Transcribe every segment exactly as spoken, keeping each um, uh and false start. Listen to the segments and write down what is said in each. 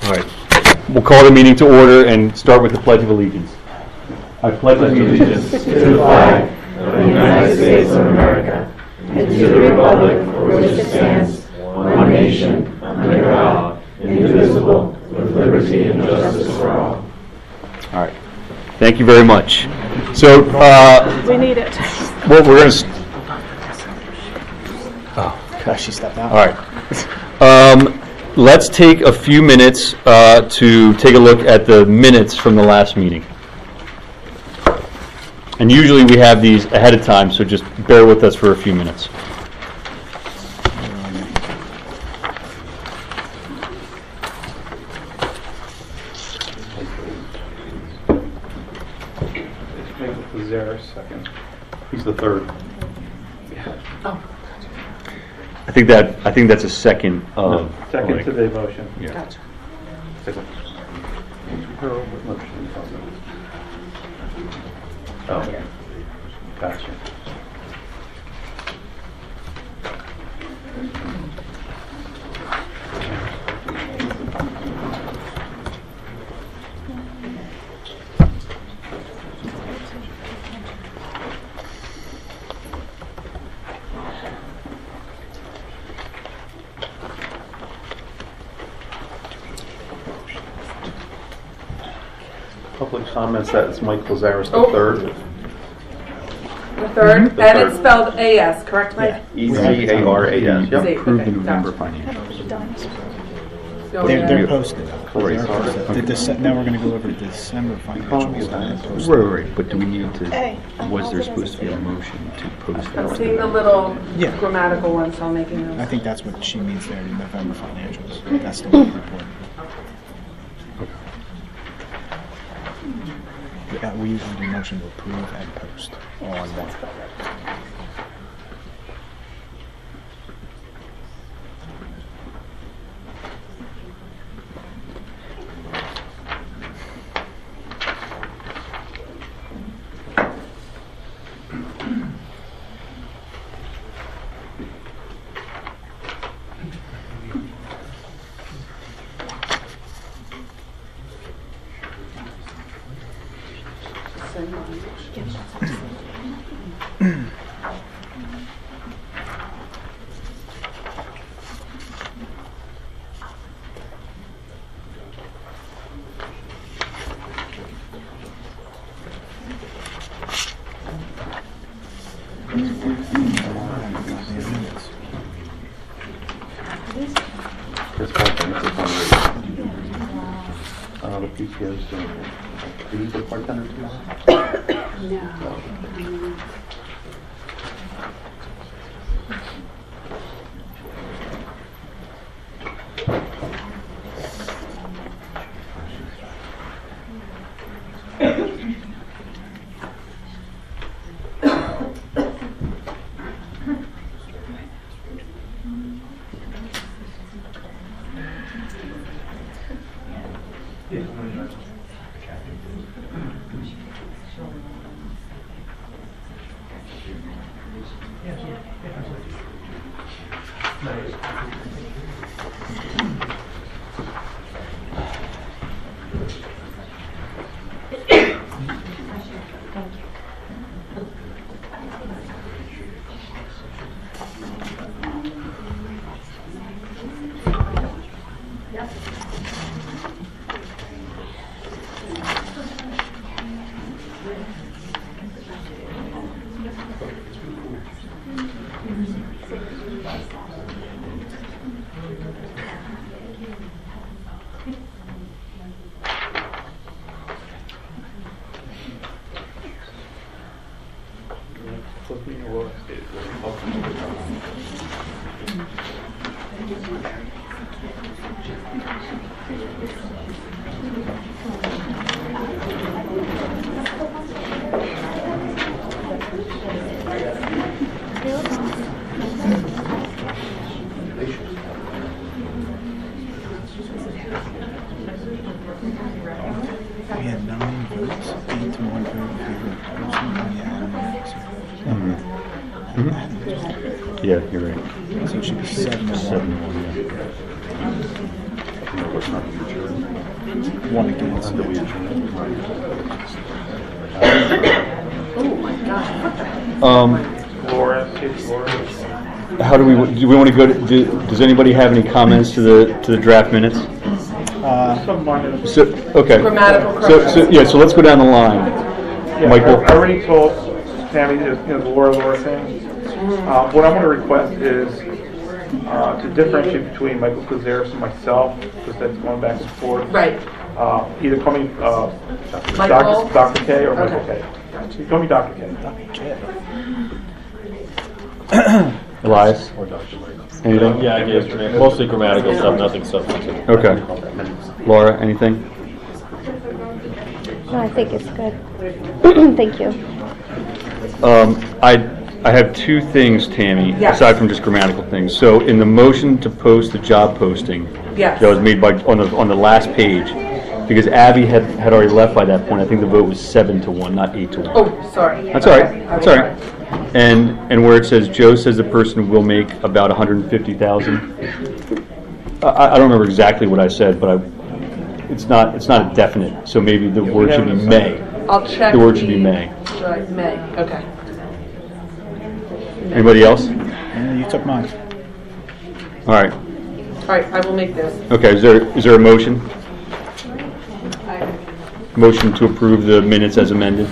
All right. We'll call the meeting to order and start with the Pledge of Allegiance. I pledge allegiance to the flag of the United States of America and to the republic for which it stands, one nation, under God, indivisible, with liberty and justice for all. All right. Thank you very much. So, uh, we need it. Well, we're going to. Oh, gosh, she stepped out. All right. Um, let's take a few minutes uh, to take a look at the minutes from the last meeting. And usually we have these ahead of time, so just bear with us for a few minutes. Second. He's the third. Oh. I think that I think that's a second of No, second like, to the motion. Yeah. Gotcha. Second. Oh, gotcha. Public comments, that's Mike Lazaris the Oh. third. The third, The and third. it's spelled A S, correct, Mike? E C A R A S. Yeah. Yep. Approve Okay, the November gotcha. financials. No, They're, yeah. they're posted. Right. They're posted. The Dece- now we're going to go over the December financials. They're posted. Right, right, right. But do we need to? Was there supposed to be a motion to post I'm that? seeing the little Yeah. grammatical ones, so I'm making I those. think that's what she means there, the November financials. That's the one report. Yeah, we usually do motion to approve and post all on one. Chris Carpenter, it's on the uh, the P T O's doing it. Do you need the bartender tomorrow? No. We had nine votes, eight to one vote in favor of posting, and we had one vote. Yeah, you're right. So it should be seven to Seven one. one. Yeah. No, it's not future. One against. Under we adjourn. Oh my God, what the heck? Um, Laura, it's Laura. how do we, do we want to go to, do, does anybody have any comments to the, to the draft minutes? Uh, Some minor. So, okay. Grammatical So, so, corrections. yeah, so let's go down the line. Yeah, Michael? I already told Tammy, the, you know, the Laura, Laura thing. Uh, what I'm going to request is uh, to differentiate between Michael Cazares and myself, because that's going back and forth. Right. Uh, either call me uh, Michael? Doctor Doctor K or Michael Okay. K. You call me Doctor K. Elias? Or Doctor Michael. Anything? Yeah, I gave mostly grammatical stuff, nothing substantive. Okay. Laura, anything? No, I think it's good. Thank you. Um, I, I have two things, Tammy, Yes. aside from just grammatical things. So in the motion to post the job posting Yes. that was made by, on the, on the last page, because Abby had, had already left by that point, I think the vote was seven to one, not eight to one. Oh, sorry. That's all right, Okay. that's all right. And, and where it says, Joe says the person will make about one hundred fifty thousand. I, I don't remember exactly what I said, but I, it's not, it's not a definite, so maybe the word should be may. I'll check. The word should be may. Right, may, okay. Anybody else? yeah, you took mine. All right. All right, I will make this. Okay, is there, is there a motion? Motion to approve the minutes as amended?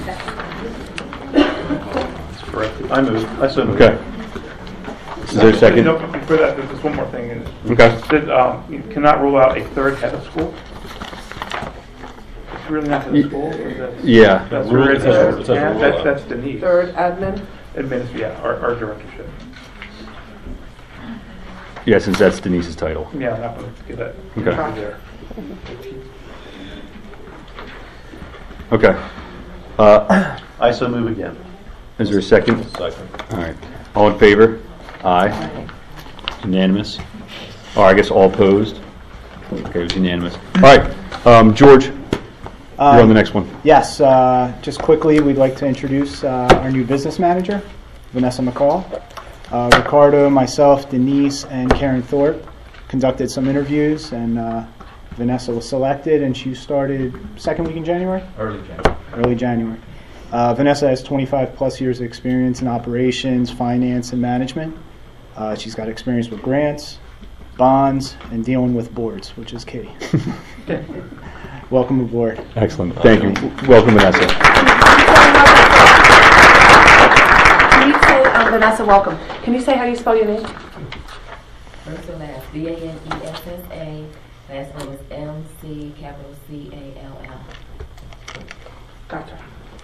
That's correct. I move. I so move. Okay. Is there a second? No, before that, there's just one more thing. is Okay. That um, you cannot rule out a third head of school. It's really not head of school. or that's- Yeah. That's Rule- where it it says- says, it says yeah, rule that's, out. that's Denise. Third admin. Admin, yeah, our, our directorship. Yeah, since that's Denise's title. Yeah, I'm not going to get that. Okay. There. Okay. Uh, I so move again. Is there a second? Second. All right. All in favor? Aye. Unanimous? Or I guess all opposed? Okay, it was unanimous. All right. Um, George, you're on the next one. Yes, uh, just quickly, we'd like to introduce uh, our new business manager, Vanessa McCall. Uh, Ricardo, myself, Denise, and Karen Thorpe conducted some interviews, and uh, Vanessa was selected, and she started second week in January? Early January. Early January. Uh, Vanessa has twenty-five plus years of experience in operations, finance, and management. Uh, she's got experience with grants, bonds, and dealing with boards, which is key. Welcome aboard. Excellent. Thank you. Welcome, Vanessa. Can you say, um, Vanessa, welcome. Can you say how you spell your name? First and last, V A N E S S A, last name is M C, capital C A L L. Gotcha.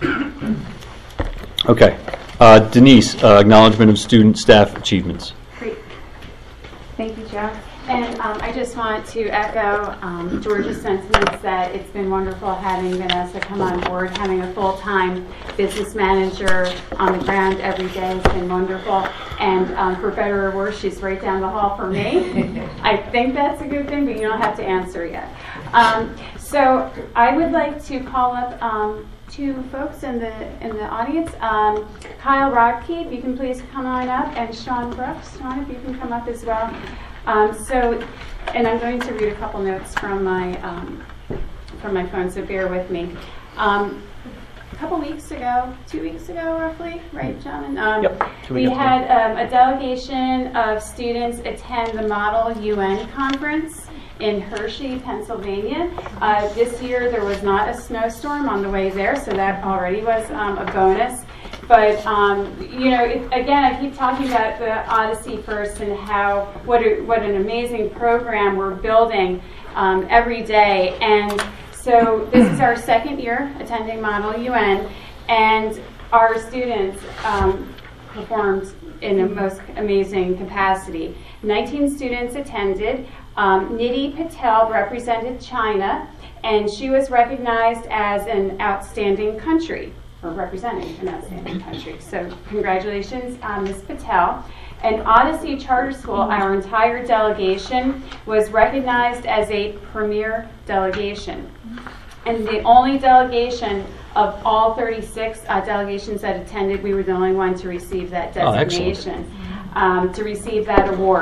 Okay. Uh, Denise, uh, acknowledgement of student staff achievements. Great. Thank you, Joe. And um, I just want to echo um, George's sentiments that it's been wonderful having Vanessa come on board. Having a full-time business manager on the ground every day has been wonderful. And um, for better or worse, she's right down the hall from me. I think that's a good thing, but you don't have to answer yet. Um, so I would like to call up um, two folks in the in the audience. Um, Kyle Rodkey, if you can please come on up, and Sean Brooks. Sean, if you can come up as well. Um, so, and I'm going to read a couple notes from my um, from my phone, so bear with me. Um, a couple weeks ago, two weeks ago roughly, right, John? Um, Yep, two we weeks ago. had um, a delegation of students attend the Model U N Conference in Hershey, Pennsylvania. Uh, this year there was not a snowstorm on the way there, so that already was um, a bonus. But, um, you know, it, again, I keep talking about the Odyssey First and how, what, a, what an amazing program we're building um, every day. And so this is our second year attending Model U N, and our students um, performed in a most amazing capacity. nineteen students attended. Um, Nidhi Patel represented China, and she was recognized as an outstanding country, or representing an outstanding country. So congratulations, um, Miz Patel. And Odyssey Charter School, our entire delegation was recognized as a premier delegation. And the only delegation of all thirty-six uh, delegations that attended, we were the only one to receive that Oh, excellent. designation, um, to receive that award.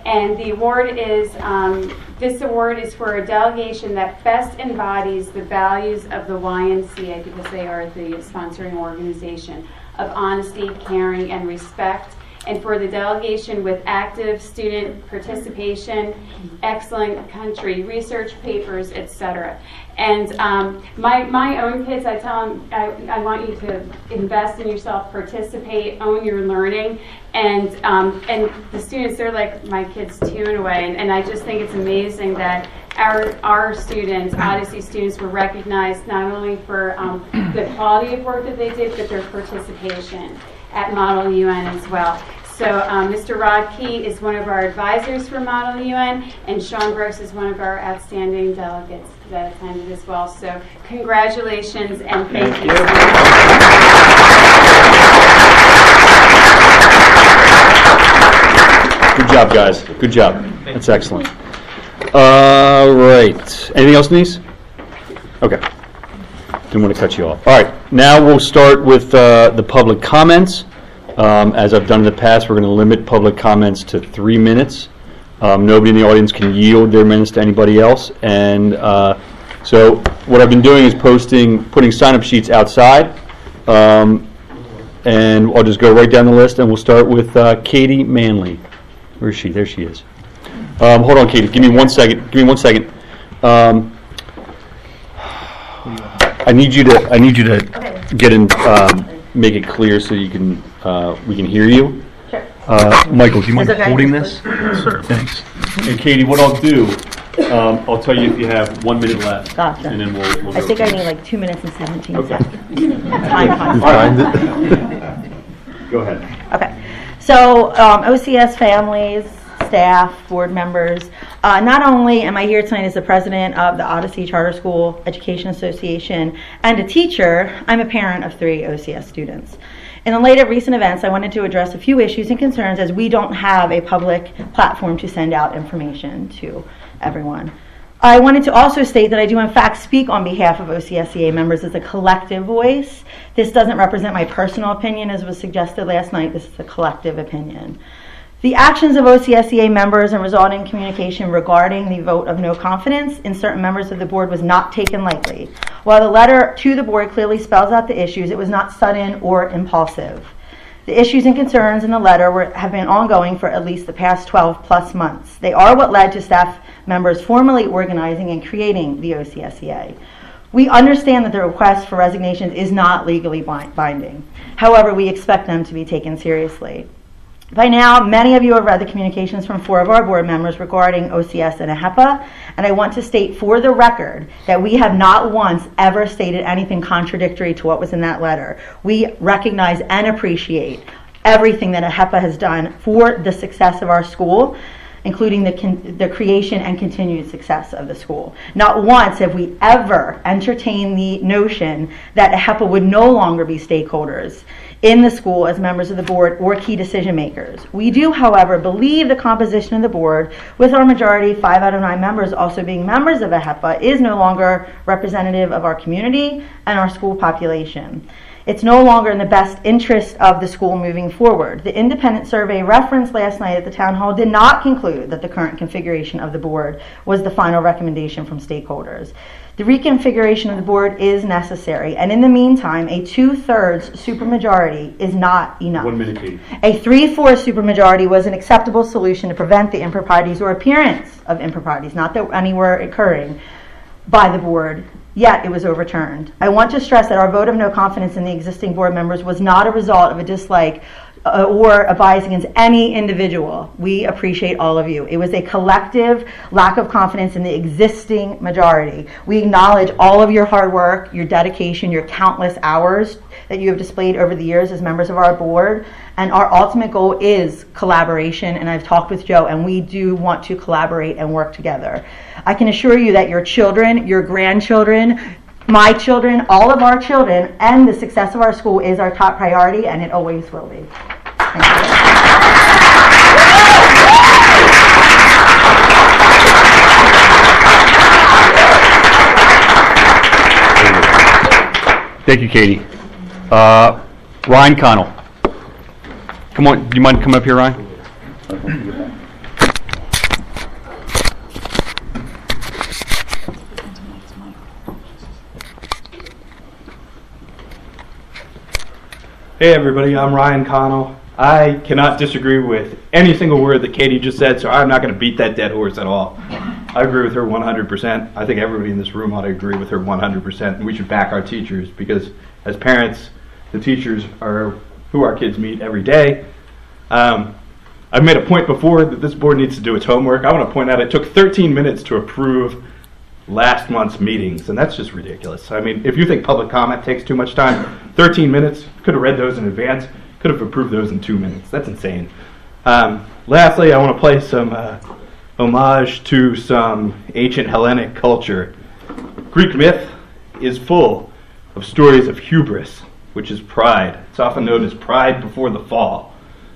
And the award is, um, this award is for a delegation that best embodies the values of the Y M C A, because they are the sponsoring organization, of honesty, caring, and respect. And for the delegation with active student participation, excellent country research papers, et cetera. And um, my, my own kids, I tell them, I, I want you to invest in yourself, participate, own your learning. And, um, and the students, they're like my kids too in a way. And, and I just think it's amazing that our, our students, Odyssey students, were recognized not only for um, the quality of work that they did, but their participation at Model U N as well. So um, Mister Rod Key is one of our advisors for Model U N, and Sean Brooks is one of our outstanding delegates that attended as well. So congratulations and thank, thank you. Good job, guys. Good job. That's excellent. All right. Anything else, Denise? Okay. Didn't want to cut you off. All right. Now we'll start with uh, the public comments. Um, as I've done in the past, we're going to limit public comments to three minutes. Um, nobody in the audience can yield their minutes to anybody else. And uh, so what I've been doing is posting, putting sign-up sheets outside. Um, and I'll just go right down the list, and we'll start with uh, Katie Manley. Where is she? There she is. Um, hold on, Katie. Give me one second. Give me one second. Um, I need you to. I need you to Okay. get in. Um, make it clear so you can. Uh, we can hear you. Sure. Uh, Michael, do you mind It's okay. holding this? Sure. Thanks. And Katie, what I'll do, um, I'll tell you if you have one minute left. Gotcha. And then we'll. we'll I go think I from need there. like two minutes and seventeen Okay. seconds. Time Find concept. Go ahead. Okay. So um, O C S families, staff, board members, uh, not only am I here tonight as the president of the Odyssey Charter School Education Association and a teacher, I'm a parent of three O C S students. In the light of recent events, I wanted to address a few issues and concerns as we don't have a public platform to send out information to everyone. I wanted to also state that I do in fact speak on behalf of O C S E A members as a collective voice. This doesn't represent my personal opinion as was suggested last night. This is a collective opinion. The actions of O C S E A members and resulting communication regarding the vote of no confidence in certain members of the board was not taken lightly. While the letter to the board clearly spells out the issues, it was not sudden or impulsive. The issues and concerns in the letter were, have been ongoing for at least the past twelve plus months. They are what led to staff members formally organizing and creating the O C S E A. We understand that the request for resignations is not legally binding. However, we expect them to be taken seriously. By now, many of you have read the communications from four of our board members regarding O C S and A H E P A, and I want to state for the record that we have not once ever stated anything contradictory to what was in that letter. We recognize and appreciate everything that A H E P A has done for the success of our school, including the, con- the creation and continued success of the school. Not once have we ever entertained the notion that A H E P A would no longer be stakeholders in the school as members of the board or key decision makers. We do, however, believe the composition of the board, with our majority, five out of nine members also being members of A H E P A, is no longer representative of our community and our school population. It's no longer in the best interest of the school moving forward. The independent survey referenced last night at the town hall did not conclude that the current configuration of the board was the final recommendation from stakeholders. The reconfiguration of the board is necessary, and in the meantime, a two-thirds supermajority is not enough. One minute, Katie. A three-fourths supermajority was an acceptable solution to prevent the improprieties or appearance of improprieties, not that any were occurring, by the board, yet it was overturned. I want to stress that our vote of no confidence in the existing board members was not a result of a dislike uh, or a bias against any individual. We appreciate all of you. It was a collective lack of confidence in the existing majority. We acknowledge all of your hard work, your dedication, your countless hours that you have displayed over the years as members of our board. And our ultimate goal is collaboration, and I've talked with Joe, and we do want to collaborate and work together. I can assure you that your children, your grandchildren, my children, all of our children, and the success of our school is our top priority, and it always will be. Thank you. Thank you, Katie. Uh, Ryan Connell. Come on, do you mind coming up here, Ryan? Hey everybody, I'm Ryan Connell. I cannot disagree with any single word that Katie just said, so I'm not going to beat that dead horse at all. I agree with her one hundred percent. I think everybody in this room ought to agree with her one hundred percent, and we should back our teachers, because as parents, the teachers are who our kids meet every day. Um, I've made a point before that this board needs to do its homework. I want to point out it took thirteen minutes to approve last month's meetings, and that's just ridiculous. I mean, if you think public comment takes too much time, thirteen minutes, could have read those in advance, could have approved those in two minutes. That's insane. Um, lastly, I want to play some uh, homage to some ancient Hellenic culture. Greek myth is full of stories of hubris, which is pride. It's often known as pride before the fall.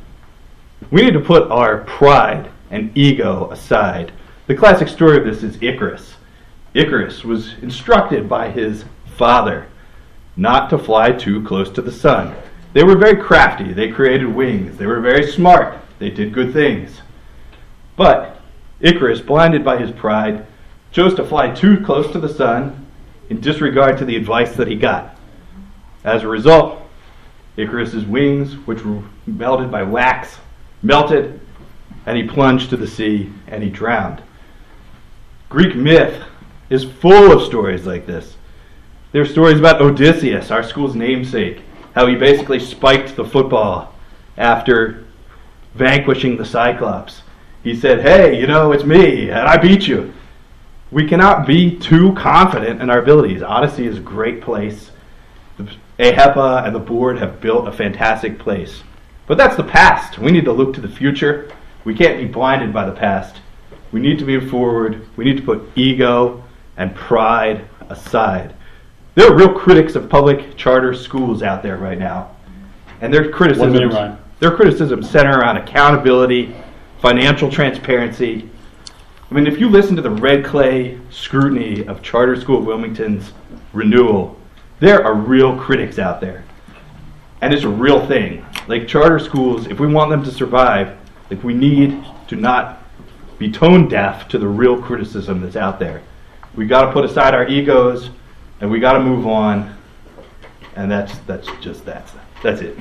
We need to put our pride and ego aside. The classic story of this is Icarus. Icarus was instructed by his father not to fly too close to the sun. They were very crafty. They created wings. They were very smart. They did good things. But Icarus, blinded by his pride, chose to fly too close to the sun in disregard to the advice that he got. As a result, Icarus's wings, which were melted by wax, melted, and he plunged to the sea and he drowned. Greek myth is full of stories like this. There are stories about Odysseus, our school's namesake, how he basically spiked the football after vanquishing the Cyclops. He said, hey, you know, it's me, and I beat you. We cannot be too confident in our abilities. Odyssey is a great place. A H E P A and the board have built a fantastic place. But that's the past. We need to look to the future. We can't be blinded by the past. We need to move forward. We need to put ego and pride aside. There are real critics of public charter schools out there right now. And their criticisms, One minute, Ryan. their criticisms center around accountability, financial transparency. I mean, if you listen to the red clay scrutiny of Charter School of Wilmington's renewal, there are real critics out there. And it's a real thing. Like charter schools, if we want them to survive, like we need to not be tone deaf to the real criticism that's out there. We got to put aside our egos, and we got to move on. And that's that's just that. That's it.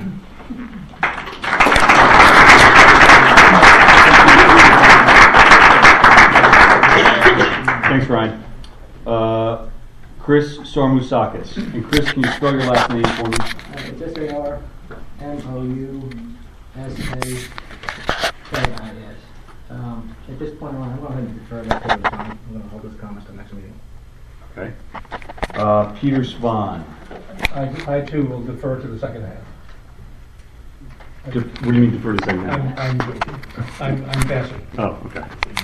Thanks, Ryan. Uh, Chris Sormusakis. And Chris, can you spell your last name for me? It's S A R M O U S A K I S. Um, at this point, I'm going to defer that to the comment. I'm going to hold this comment to the next meeting. Okay. Uh, Peter Svan. I, I too will defer to the second half. De- what do you mean defer to second I'm, half? I'm, I'm, I'm passing. Oh, okay.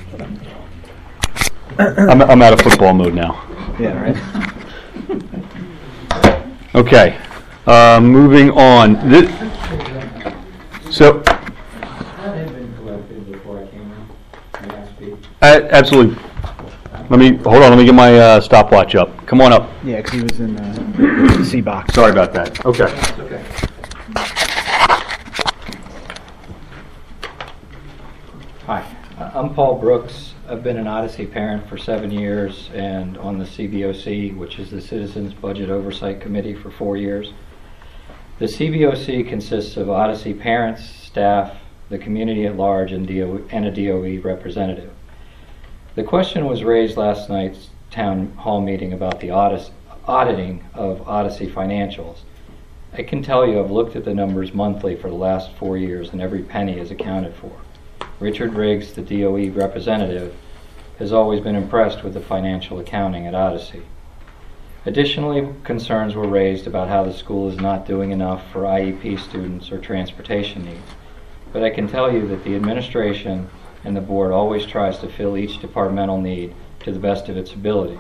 I'm, I'm out of football mode now. Yeah, right. Okay. Uh, moving on. This, so, uh, absolutely. Let me hold on. Let me get my uh, stopwatch up. Come on up. Yeah, because he was in the C box. Sorry about that. Okay. Okay. Hi, I'm Paul Brooks. I've been an Odyssey parent for seven years and on the C B O C, which is the Citizens Budget Oversight Committee, for four years. The C B O C consists of Odyssey parents, staff, the community at large, and, D O E, and a D O E representative. The question was raised last night's town hall meeting about the audit, auditing of Odyssey financials. I can tell you I've looked at the numbers monthly for the last four years and every penny is accounted for. Richard Riggs, the D O E representative, has always been impressed with the financial accounting at Odyssey. Additionally, concerns were raised about how the school is not doing enough for I E P students or transportation needs. But I can tell you that the administration and the board always tries to fill each departmental need to the best of its ability.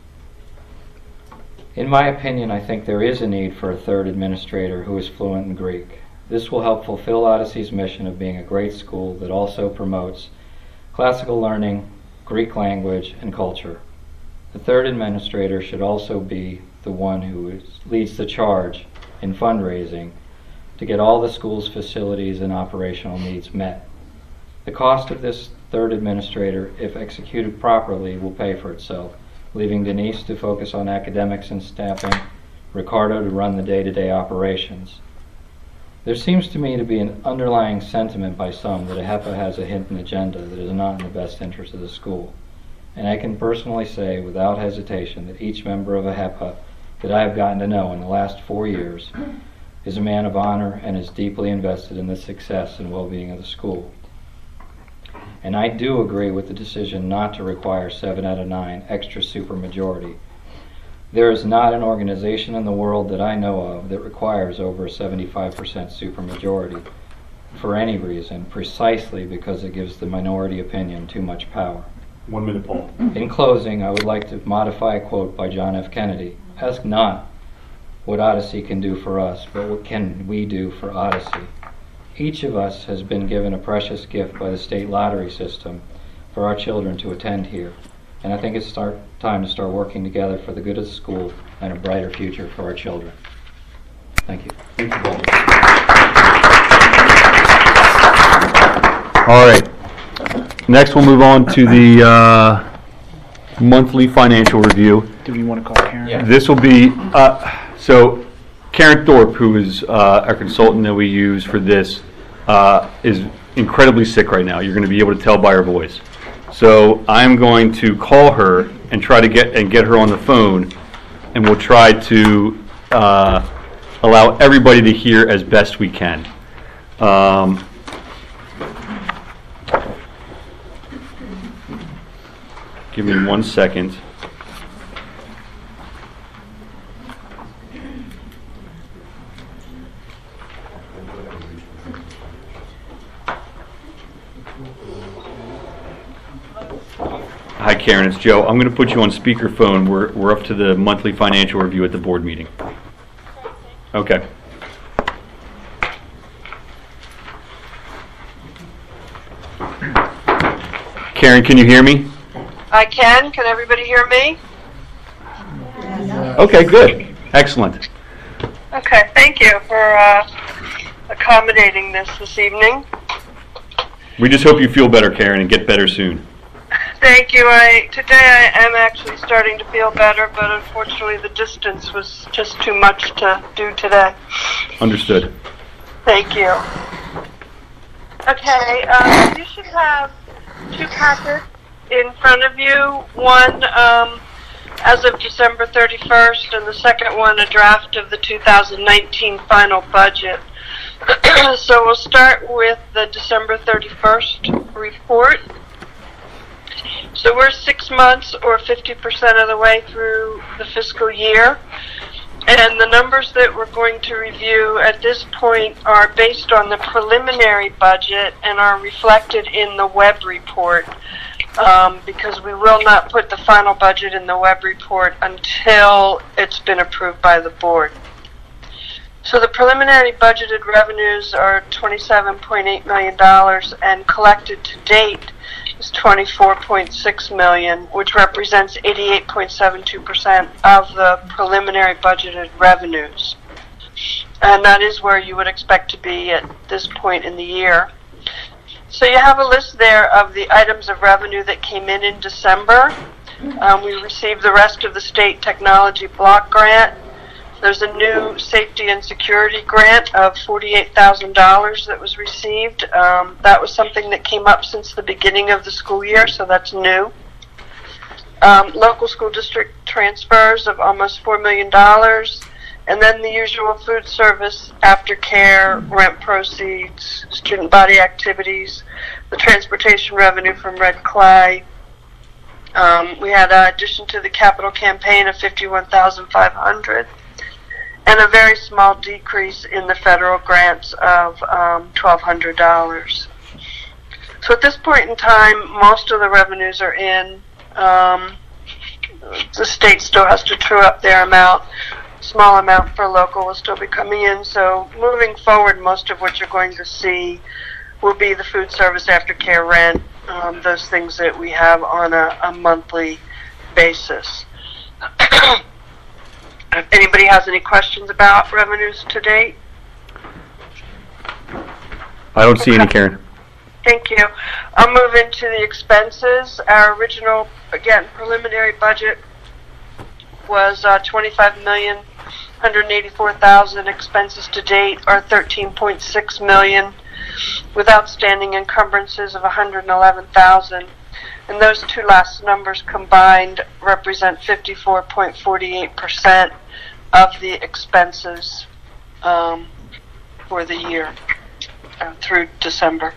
In my opinion, I think there is a need for a third administrator who is fluent in Greek. This will help fulfill Odyssey's mission of being a great school that also promotes classical learning, Greek language, and culture. The third administrator should also be the one who is, leads the charge in fundraising to get all the school's facilities and operational needs met. The cost of this third administrator, if executed properly, will pay for itself, leaving Denise to focus on academics and staffing, Ricardo to run the day-to-day operations. There seems to me to be an underlying sentiment by some that A H E P A has a hidden agenda that is not in the best interest of the school. And I can personally say without hesitation that each member of A H E P A that I have gotten to know in the last four years is a man of honor and is deeply invested in the success and well-being of the school. And I do agree with the decision not to require seven out of nine extra supermajority. There is not an organization in the world that I know of that requires over a seventy-five percent supermajority for any reason, precisely because it gives the minority opinion too much power. One minute, Paul. In closing, I would like to modify a quote by John F. Kennedy. Ask not what Odyssey can do for us, but what can we do for Odyssey. Each of us has been given a precious gift by the state lottery system for our children to attend here. And I think it's start, time to start working together for the good of the school and a brighter future for our children. Thank you. Thank you, Paul. All right. Next, we'll move on to the uh, monthly financial review. Do we want to call Karen? Yeah. This will be, uh, so Karen Thorpe, who is uh, our consultant that we use for this, uh, is incredibly sick right now. You're going to be able to tell by her voice. So I'm going to call her and try to get and get her on the phone, and we'll try to uh, allow everybody to hear as best we can. Um, give me one second. Hi, Karen, it's Joe. I'm going to put you on speakerphone. We're, we're up to the monthly financial review at the board meeting. Okay. Karen, can you hear me? I can. Can everybody hear me? Okay, good. Excellent. Okay, thank you for uh, accommodating this this evening. We just hope you feel better, Karen, and get better soon. Thank you. I today I am actually starting to feel better, but unfortunately the distance was just too much to do today. Understood. Thank you. Okay, um, you should have two packets in front of you. One um, as of December thirty-first, and the second one a draft of the two thousand nineteen final budget. So we'll start with the December thirty-first report. So we're six months or fifty percent of the way through the fiscal year. And the numbers that we're going to review at this point are based on the preliminary budget and are reflected in the web report, um, because we will not put the final budget in the web report until it's been approved by the board. So the preliminary budgeted revenues are twenty-seven point eight million dollars, and collected to date is twenty-four point six million dollars, which represents eighty-eight point seven two percent of the preliminary budgeted revenues. And that is where you would expect to be at this point in the year. So you have a list there of the items of revenue that came in in December. Um, we received the rest of the state technology block grant. There's a new safety and security grant of forty-eight thousand dollars that was received. Um, that was something that came up since the beginning of the school year, so that's new. Um, local school district transfers of almost four million dollars, and then the usual food service, aftercare, rent proceeds, student body activities, the transportation revenue from Red Clay. Um, we had an addition to the capital campaign of fifty-one thousand five hundred dollars. And a very small decrease in the federal grants of um, twelve hundred dollars. So at this point in time, most of the revenues are in. Um, the state still has to true up their amount. Small amount for local will still be coming in. So moving forward, most of what you're going to see will be the food service, aftercare, rent, um, those things that we have on a, a monthly basis. If anybody has any questions about revenues to date? I don't see any, Karen. Thank you. I'll move into the expenses. Our original, again, preliminary budget was uh, twenty-five million hundred eighty-four thousand. Expenses to date are thirteen point six million, with outstanding encumbrances of one hundred eleven thousand. And those two last numbers combined represent fifty-four point four eight percent of the expenses um, for the year uh, through December.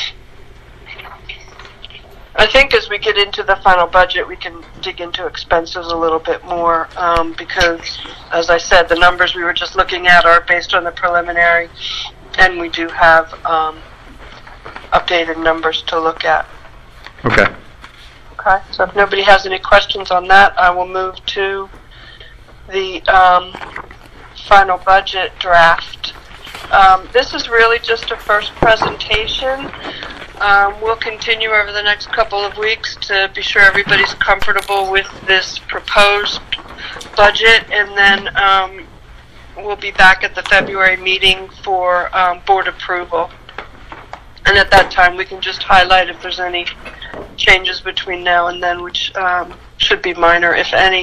I think as we get into the final budget, we can dig into expenses a little bit more um, because, as I said, the numbers we were just looking at are based on the preliminary, and we do have um, updated numbers to look at. Okay. Okay, so if nobody has any questions on that, I will move to the um, final budget draft. Um, this is really just a first presentation. Um, we'll continue over the next couple of weeks to be sure everybody's comfortable with this proposed budget, and then um, we'll be back at the February meeting for um, board approval. And at that time, we can just highlight if there's any changes between now and then, which um, should be minor, if any.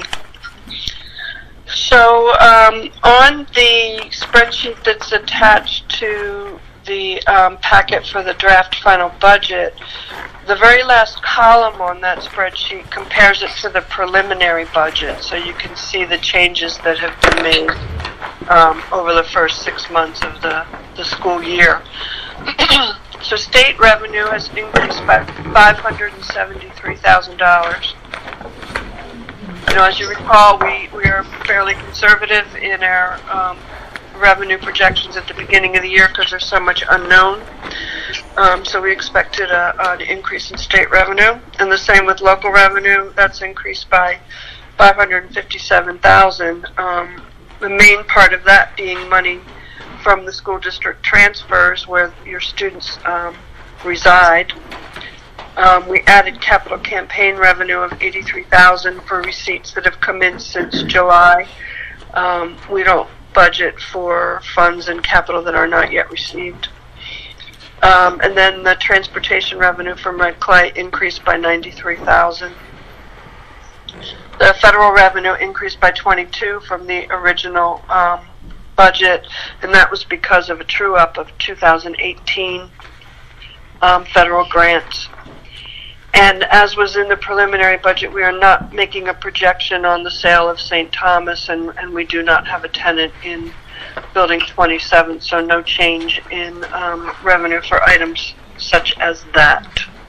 So um, on the spreadsheet that's attached to the um, packet for the draft final budget, the very last column on that spreadsheet compares it to the preliminary budget, so you can see the changes that have been made um, over the first six months of the, the school year. So state revenue has increased by five hundred seventy-three thousand dollars. You know, as you recall, we, we are fairly conservative in our um, revenue projections at the beginning of the year because there's so much unknown. Um, so we expected a, an increase in state revenue. And the same with local revenue. That's increased by five hundred fifty-seven thousand dollars. Um, the main part of that being money from the school district transfers where your students um, reside. Um, we added capital campaign revenue of eighty-three thousand dollars for receipts that have come in since July. Um, we don't budget for funds and capital that are not yet received. Um, and then the transportation revenue from Red Clay increased by ninety-three thousand dollars. The federal revenue increased by twenty-two from the original um, budget, and that was because of a true-up of two thousand eighteen um, federal grants. And as was in the preliminary budget, we are not making a projection on the sale of Saint Thomas, and, and we do not have a tenant in Building twenty-seven, so no change in um, revenue for items such as that.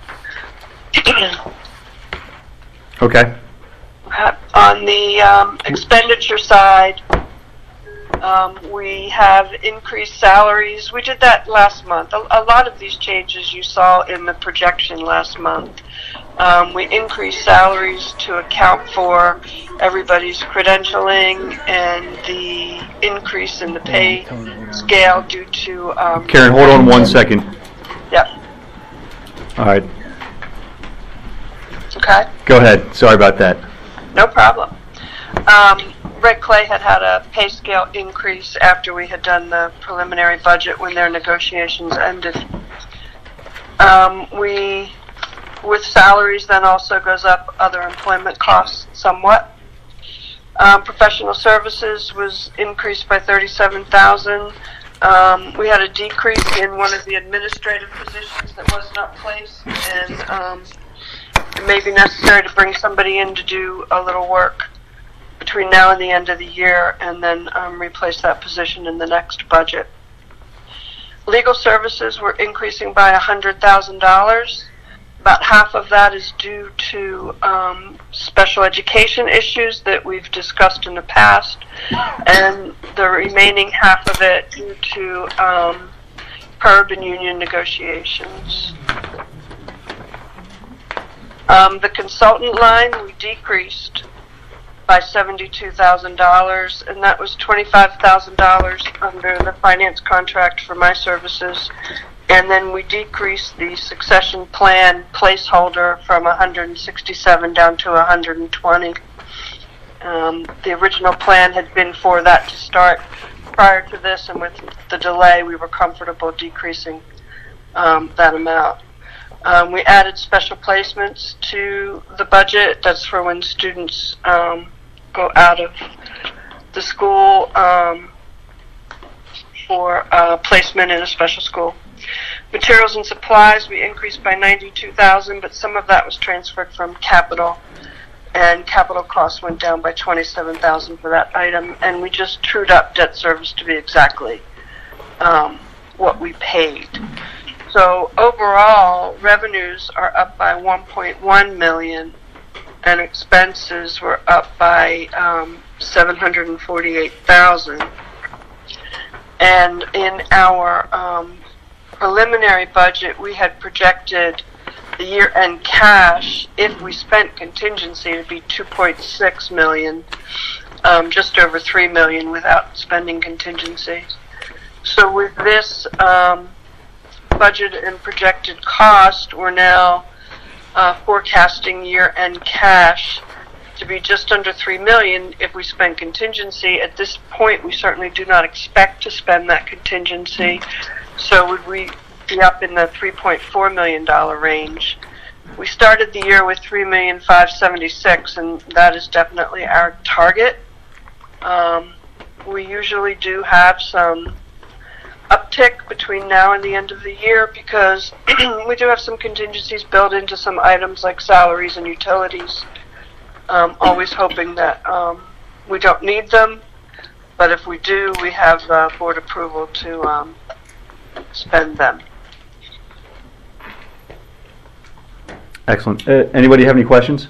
Okay. On the um, expenditure side, um, we have increased salaries. We did that last month. A, a lot of these changes you saw in the projection last month. Um, we increased salaries to account for everybody's credentialing and the increase in the pay scale due to... Um, Karen, hold on one second. Yep. All right. Okay. Go ahead. Sorry about that. No problem. Um, Red Clay had had a pay scale increase after we had done the preliminary budget when their negotiations ended. Um, we, with salaries, then also goes up other employment costs somewhat. Um, professional services was increased by thirty-seven thousand dollars. Um, we had a decrease in one of the administrative positions that was not placed, and um, it may be necessary to bring somebody in to do a little work between now and the end of the year, and then um, replace that position in the next budget. Legal services were increasing by one hundred thousand dollars. About half of that is due to um, special education issues that we've discussed in the past, and the remaining half of it due to um, P E R B and union negotiations. Um, the consultant line we decreased by seventy-two thousand dollars, and that was twenty-five thousand dollars under the finance contract for my services. And then we decreased the succession plan placeholder from one hundred sixty-seven down to one hundred twenty. Um, the original plan had been for that to start prior to this, and with the delay, we were comfortable decreasing um, that amount. Um, we added special placements to the budget. That's for when students um, go out of the school um, for uh, placement in a special school. Materials and supplies, we increased by ninety-two thousand dollars, but some of that was transferred from capital, and capital costs went down by twenty-seven thousand dollars for that item, and we just trued up debt service to be exactly um, what we paid. So overall, revenues are up by one point one million dollars, and expenses were up by um, seven hundred forty-eight thousand dollars. And in our um, preliminary budget, we had projected the year-end cash, if we spent contingency, would be two point six million dollars, um, just over three million dollars without spending contingency. So with this um, budget and projected cost, we're now uh, forecasting year-end cash to be just under three million dollars if we spend contingency. At this point, we certainly do not expect to spend that contingency. So would we be up in the three point four million dollars range? We started the year with three million five hundred seventy-six thousand, and that is definitely our target. Um, we usually do have some uptick between now and the end of the year because we do have some contingencies built into some items like salaries and utilities. Um, always hoping that um, we don't need them, but if we do, we have uh, board approval to um, spend them. Excellent. Uh, anybody have any questions?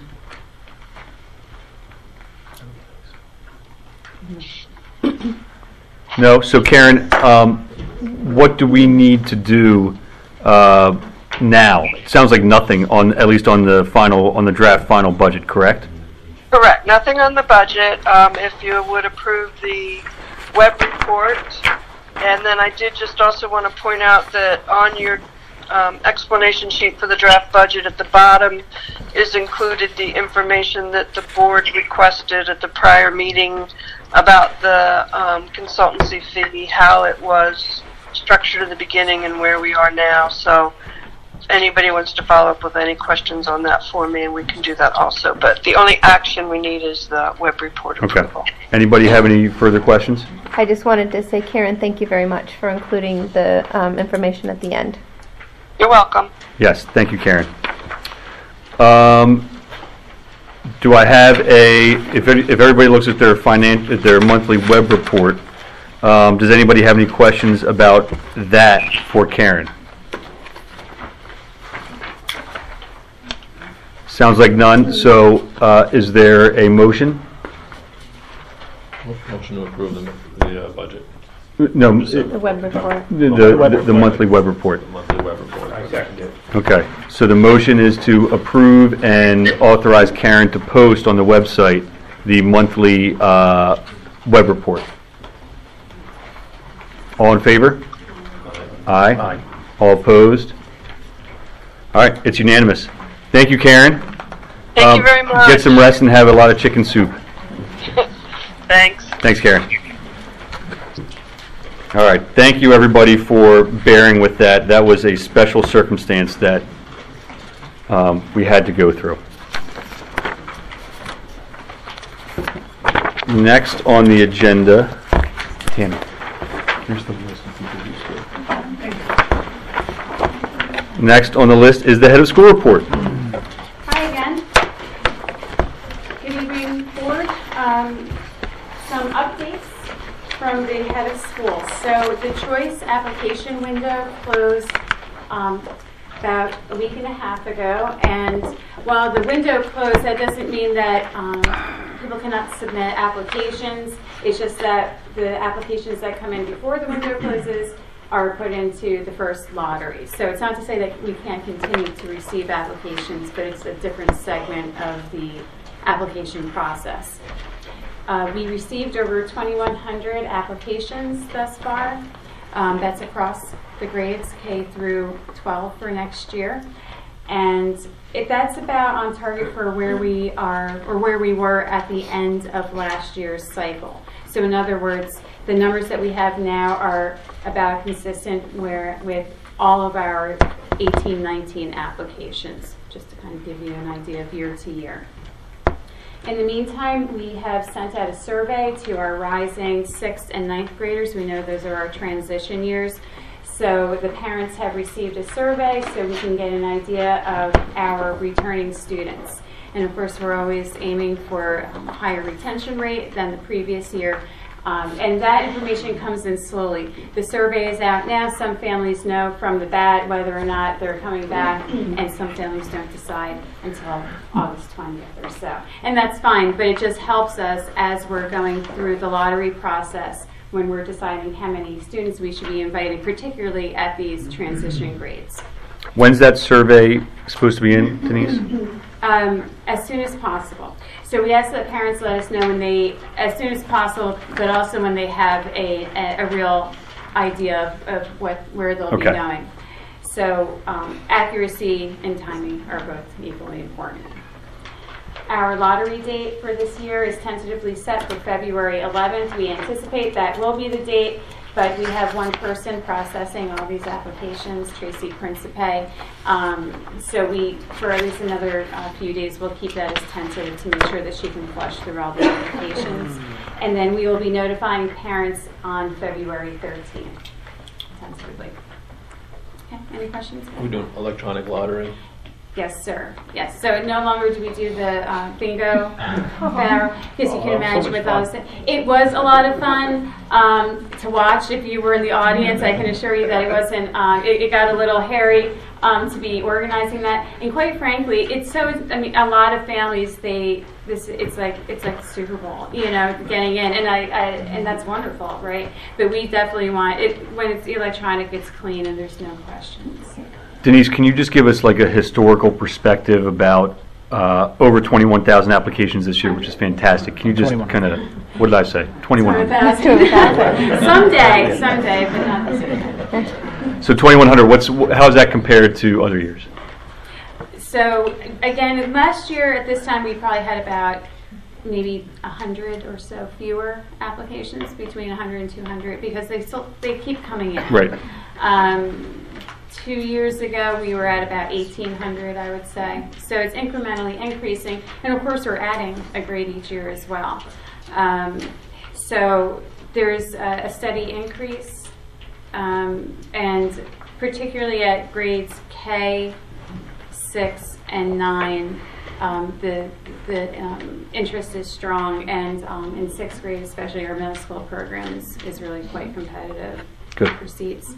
No? So Karen, um, what do we need to do uh, now? It sounds like nothing on, at least on the final, on the draft final budget, correct? Correct. Nothing on the budget. Um, if you would approve the web report. And then I did just also want to point out that on your um, explanation sheet for the draft budget at the bottom is included the information that the board requested at the prior meeting about the um, consultancy fee, how it was structured at the beginning and where we are now. So if anybody wants to follow up with any questions on that for me, and we can do that also. But the only action we need is the web report approval. Okay. Anybody have any further questions? I just wanted to say, Karen, thank you very much for including the um, information at the end. You're welcome. Yes, thank you, Karen. Um, do I have a, if, if everybody looks at their finan- at their monthly web report, um, does anybody have any questions about that for Karen? Sounds like none. So uh, is there a motion? Motion to approve the, the uh, budget. No. The web report. The, the, the, the monthly web report. The monthly web report. I second it. Okay. So the motion is to approve and authorize Karen to post on the website the monthly uh, web report. All in favor? Aye. Aye. All opposed? All right. It's unanimous. Thank you, Karen. Thank Um, you very much. Get some rest and have a lot of chicken soup. Thanks. Thanks, Karen. All right. Thank you, everybody, for bearing with that. That was a special circumstance that um, we had to go through. Next on the agenda, Tammy, here's the list. Next on the list is the head of school report. Hi again. Good evening, board. Um, some updates from the head of school. So the choice application window closed um, about a week and a half ago, and while the window closed, that doesn't mean that um, people cannot submit applications. It's just that the applications that come in before the window closes are put into the first lottery. So it's not to say that we can't continue to receive applications, but it's a different segment of the application process. Uh, we received over twenty-one hundred applications thus far. Um, that's across the grades K through twelve for next year. And if that's about on target for where we are, or where we were at the end of last year's cycle. So in other words, the numbers that we have now are about consistent where, with all of our eighteen nineteen applications, just to kind of give you an idea of year to year. In the meantime, we have sent out a survey to our rising sixth and ninth graders. We know those are our transition years. So the parents have received a survey so we can get an idea of our returning students. And of course, we're always aiming for um, a higher retention rate than the previous year. Um, and that information comes in slowly. The survey is out now. Some families know from the bat whether or not they're coming back, and some families don't decide until August twentieth or so. And that's fine, but it just helps us as we're going through the lottery process when we're deciding how many students we should be inviting, particularly at these transition grades. When's that survey supposed to be in, Denise? Um, as soon as possible. So we ask that parents let us know when they, as soon as possible, but also when they have a, a, a real idea of, of what where they'll Okay. be going. So um, accuracy and timing are both equally important. Our lottery date for this year is tentatively set for February eleventh. We anticipate that will be the date, but we have one person processing all these applications, Tracy Principe. Um, so we, for at least another uh, few days, we'll keep that as tentative to make sure that she can flush through all the applications. And then we will be notifying parents on February thirteenth, tentatively. Okay, any questions? We're doing electronic lottery. Yes, sir. Yes. So no longer do we do the uh, bingo battle, because you can Oh, imagine so with much those. It was a lot of fun um, to watch. If you were in the audience, I can assure you that it wasn't. Uh, it, it got a little hairy um, to be organizing that. And quite frankly, it's so. I mean, a lot of families they this. It's like it's like the Super Bowl, you know, getting in, and I, I and that's wonderful, right? But we definitely want it when it's electronic. It's clean and there's no questions. Denise, can you just give us like a historical perspective about uh, over twenty-one thousand applications this year, which is fantastic. Can you just kind of, what did I say? twenty-one hundred. Someday, someday, but not this year. So twenty-one hundred, what's, how's that compared to other years? So again, last year at this time we probably had about maybe one hundred or so fewer applications, between one hundred and two hundred, because they still they keep coming in. Right. Um, two years ago we were at about eighteen hundred, I would say. So it's incrementally increasing, and of course we're adding a grade each year as well. Um, so there's a, a steady increase, um, and particularly at grades K, six, and nine. Um, the the um, interest is strong, and um, in sixth grade especially, our middle school program is, is really quite competitive. Good. For seats.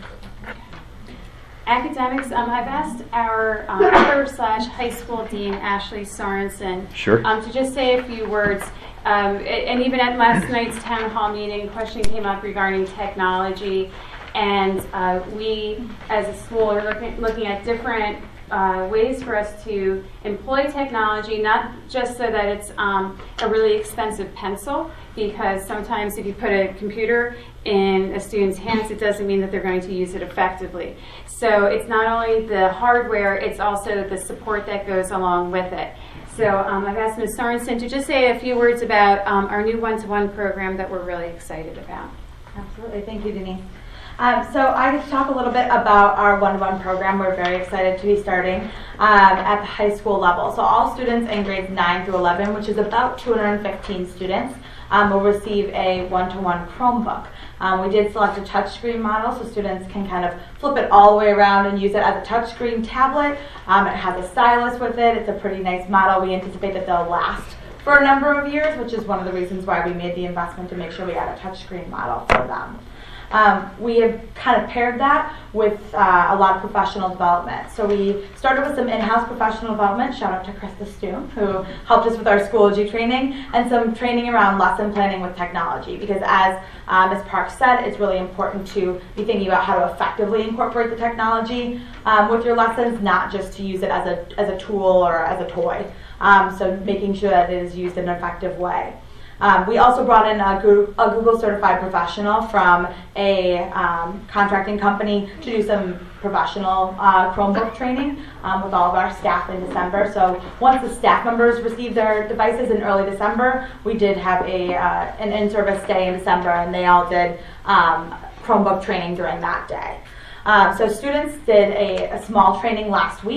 Academics, um, I've asked our um, upper slash high school dean, Ashley Sorensen, Sure. um, to just say a few words. Um, and even at last night's town hall meeting, a question came up regarding technology, and uh, we as a school are looking, looking at different Uh, ways for us to employ technology, not just so that it's um, a really expensive pencil, because sometimes if you put a computer in a student's hands, it doesn't mean that they're going to use it effectively. So it's not only the hardware, it's also the support that goes along with it. So um, I've asked Miz Sorensen to just say a few words about um, our new one-to-one program that we're really excited about. Absolutely. Thank you, Denise. Um, so I get to talk a little bit about our one-to-one program. We're very excited to be starting um, at the high school level. So all students in grades nine through eleven, which is about two hundred fifteen students, um, will receive a one-to-one Chromebook. Um, we did select a touchscreen model, so students can kind of flip it all the way around and use it as a touchscreen tablet. Um, it has a stylus with it. It's a pretty nice model. We anticipate that they'll last for a number of years, which is one of the reasons why we made the investment to make sure we had a touchscreen model for them. Um, we have kind of paired that with uh, a lot of professional development. So we started with some in-house professional development. Shout out to Krista Stoom, who helped us with our Schoology training, and some training around lesson planning with technology. Because as uh, Miz Parks said, it's really important to be thinking about how to effectively incorporate the technology um, with your lessons, not just to use it as a, as a tool or as a toy. Um, so making sure that it is used in an effective way. Um, we also brought in a Google, a Google certified professional from a um, contracting company to do some professional uh, Chromebook training um, with all of our staff in December. So once the staff members received their devices in early December, we did have a uh, an in-service day in December, and they all did um, Chromebook training during that day. Uh, so students did a, a small training last week.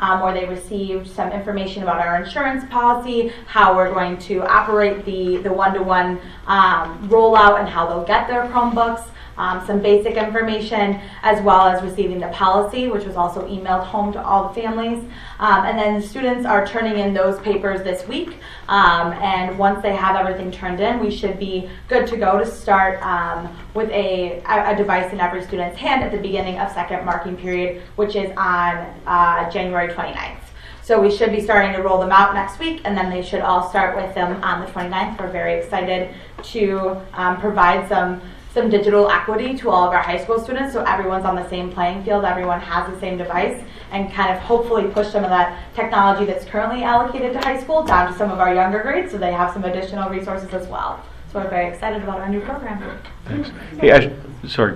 um, where they received some information about our insurance policy, how we're going to operate the, the one-to-one um, rollout and how they'll get their Chromebooks. Um, some basic information, as well as receiving the policy, which was also emailed home to all the families. Um, and then the students are turning in those papers this week. Um, and once they have everything turned in, we should be good to go to start um, with a, a device in every student's hand at the beginning of second marking period, which is on uh, January twenty-ninth. So we should be starting to roll them out next week, and then they should all start with them on the twenty-ninth. We're very excited to um, provide some some digital equity to all of our high school students, so everyone's on the same playing field, everyone has the same device, and kind of hopefully push some of that technology that's currently allocated to high school down to some of our younger grades, so they have some additional resources as well. So we're very excited about our new program. Thanks. Hey, Ash, sorry.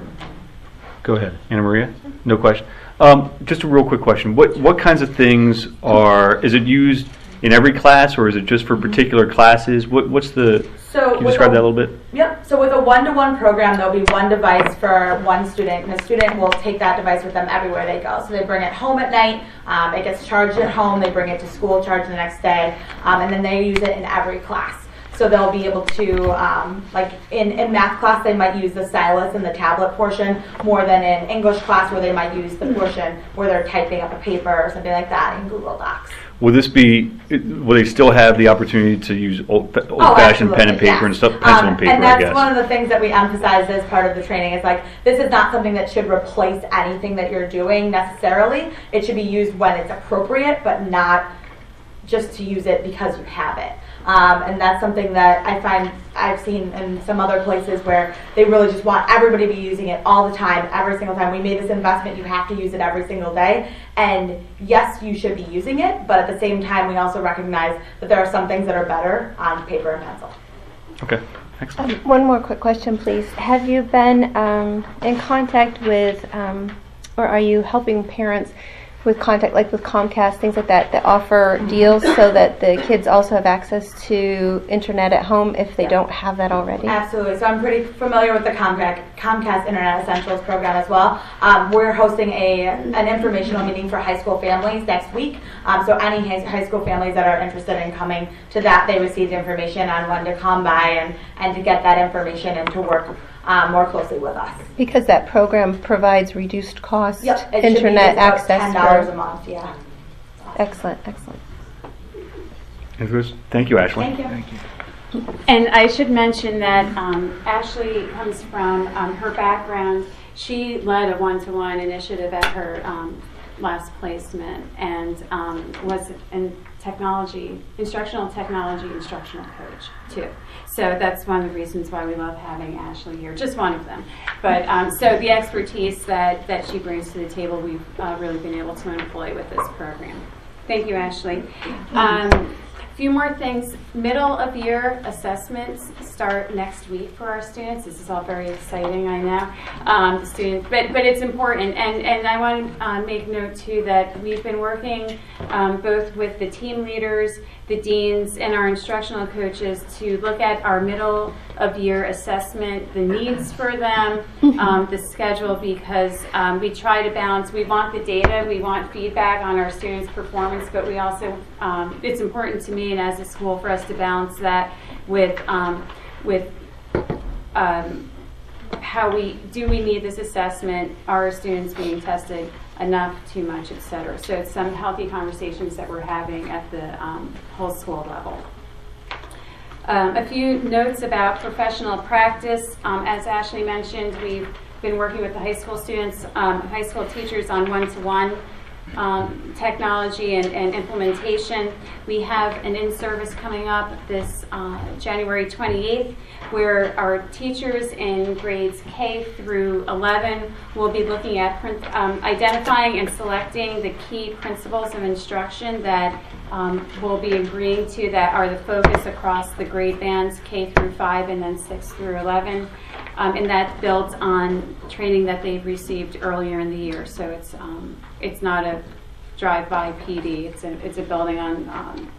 Go ahead, Anna Maria. No question. Um, just a real quick question. What what kinds of things are? Is it used in every class, or is it just for particular classes? What what's the? So Can you describe that a little bit? Yep. So with a one-to-one program, there'll be one device for one student, and the student will take that device with them everywhere they go. So they bring it home at night. Um, it gets charged at home. They bring it to school, charged the next day, um, and then they use it in every class. So they'll be able to, um, like in, in math class, they might use the stylus and the tablet portion more than in English class, where they might use the portion where they're typing up a paper or something like that in Google Docs. Will this be? Will they still have the opportunity to use old, old-fashioned Oh, pen and paper yes. and stuff, pencil Um, and paper? And that's I guess. one of the things that we emphasize as part of the training. Is like, this is not something that should replace anything that you're doing necessarily. It should be used when it's appropriate, but not just to use it because you have it. Um, and that's something that I find I've seen in some other places where they really just want everybody to be using it all the time, every single time. We made this investment, you have to use it every single day. And yes, you should be using it, but at the same time, we also recognize that there are some things that are better on paper and pencil. Okay, excellent. Um, one more quick question, please. Have you been um, in contact with, um, or are you helping parents with contact, like with Comcast, things like that, that offer deals so that the kids also have access to internet at home if they Yeah. don't have that already? Absolutely. So I'm pretty familiar with the Comcast, Comcast Internet Essentials program as well. Um, we're hosting a an informational meeting for high school families next week. Um, so any high, high school families that are interested in coming to that, they receive information on when to come by and, and to get that information and to work um, more closely with us. Because that program provides reduced cost Yep, it should be internet just about access ten dollars for. a month. Yeah. Excellent, excellent. Thank you, Ashley. Thank you. Thank you. And I should mention that um, Ashley comes from um, her background. She led a one-to-one initiative at her um, last placement and um, was in technology, instructional technology instructional coach too. So that's one of the reasons why we love having Ashley here, just one of them. But um, so the expertise that, that she brings to the table, we've uh, really been able to employ with this program. Thank you, Ashley. Um, A few more things. Middle of year assessments start next week for our students. This is all very exciting, I know, um, the students, but but it's important. And and I want to uh, make note too that we've been working um, both with the team leaders, the deans, and our instructional coaches to look at our middle of year assessment, the needs for them, um, the schedule, because um, we try to balance. We want the data, we want feedback on our students' performance, but we also um, it's important to me and as a school for us to balance that with um, with um, how we do we need this assessment, are our students being tested enough, too much, et cetera. So it's some healthy conversations that we're having at the um, whole school level. Um, a few notes about professional practice. Um, as Ashley mentioned, we've been working with the high school students, um, high school teachers on one-to-one Um, technology and, and implementation. We have an in-service coming up this uh, January twenty-eighth where our teachers in grades K through eleven will be looking at print, um, identifying and selecting the key principles of instruction that um, we'll be agreeing to that are the focus across the grade bands K through five and then six through eleven. Um, and that builds on training that they've received earlier in the year. So it's um, it's not a drive-by P D. It's a it's a building on um,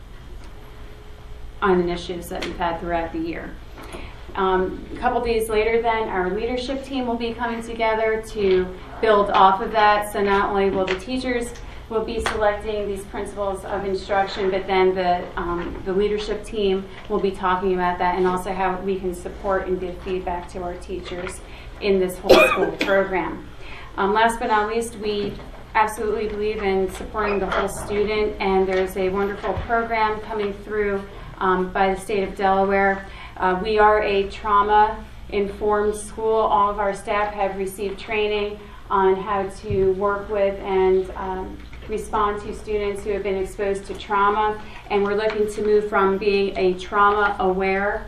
on initiatives that we've had throughout the year. Um, a couple days later, then our leadership team will be coming together to build off of that. So not only will the teachers will be selecting these principles of instruction, but then the, um, the leadership team will be talking about that and also how we can support and give feedback to our teachers in this whole school program. Um, last but not least, we absolutely believe in supporting the whole student, and there's a wonderful program coming through um, by the state of Delaware. Uh, we are a trauma-informed school. All of our staff have received training on how to work with and um, respond to students who have been exposed to trauma, and we're looking to move from being a trauma-aware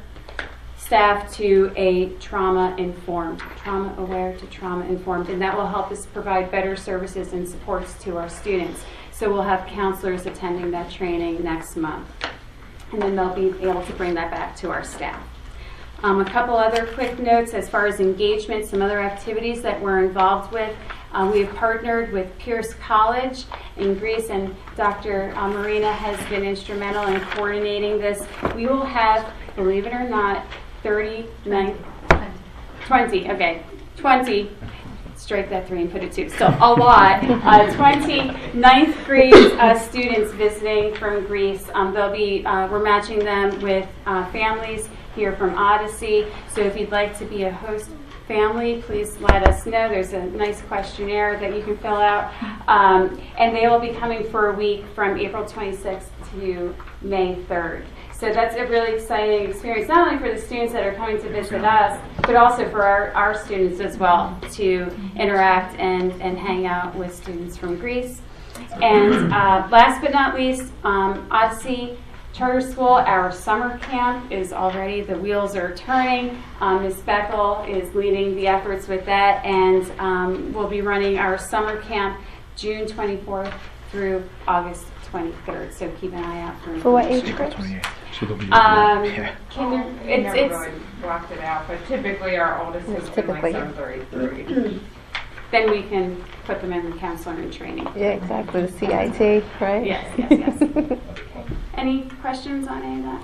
staff to a trauma-informed, trauma-aware to trauma-informed, and that will help us provide better services and supports to our students. So we'll have counselors attending that training next month, and then they'll be able to bring that back to our staff. Um, a couple other quick notes as far as engagement, some other activities that we're involved with. Uh, we have partnered with Pierce College in Greece, and Doctor Uh, Marina has been instrumental in coordinating this. We will have, believe it or not, thirty-nine, twenty, okay, twenty, strike that three and put it two, still a lot, uh, twenty ninth grade uh, students visiting from Greece. Um, they'll be, uh, we're matching them with uh, families here from Odyssey, so if you'd like to be a host family, please let us know. There's a nice questionnaire that you can fill out, um, and they will be coming for a week from April twenty-sixth to May third. So that's a really exciting experience, not only for the students that are coming to visit us, but also for our, our students as well, to interact and, and hang out with students from Greece. And uh, last but not least, um, Odyssey Charter School, our summer camp is already, the wheels are turning. Um, Miz Beckel is leading the efforts with that, and um, we'll be running our summer camp June twenty-fourth through August twenty-third. So keep an eye out for For what age information. groups? Um, kinder, We it's, never it's, really blocked it out, but typically our oldest It's has been like typically- seven thirty-three. then we can put them in the counselor and training. Yeah, exactly. The C I T, right? Yes, yes, yes. Any questions on any of that?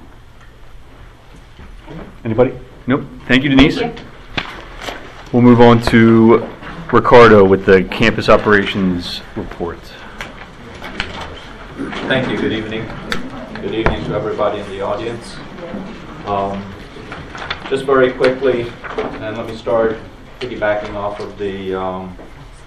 Anybody? Nope. Thank you, Denise. Thank you. We'll move on to Ricardo with the campus operations report. Thank you. Good evening. Good evening to everybody in the audience. Um, just very quickly, and let me start piggybacking off of the um,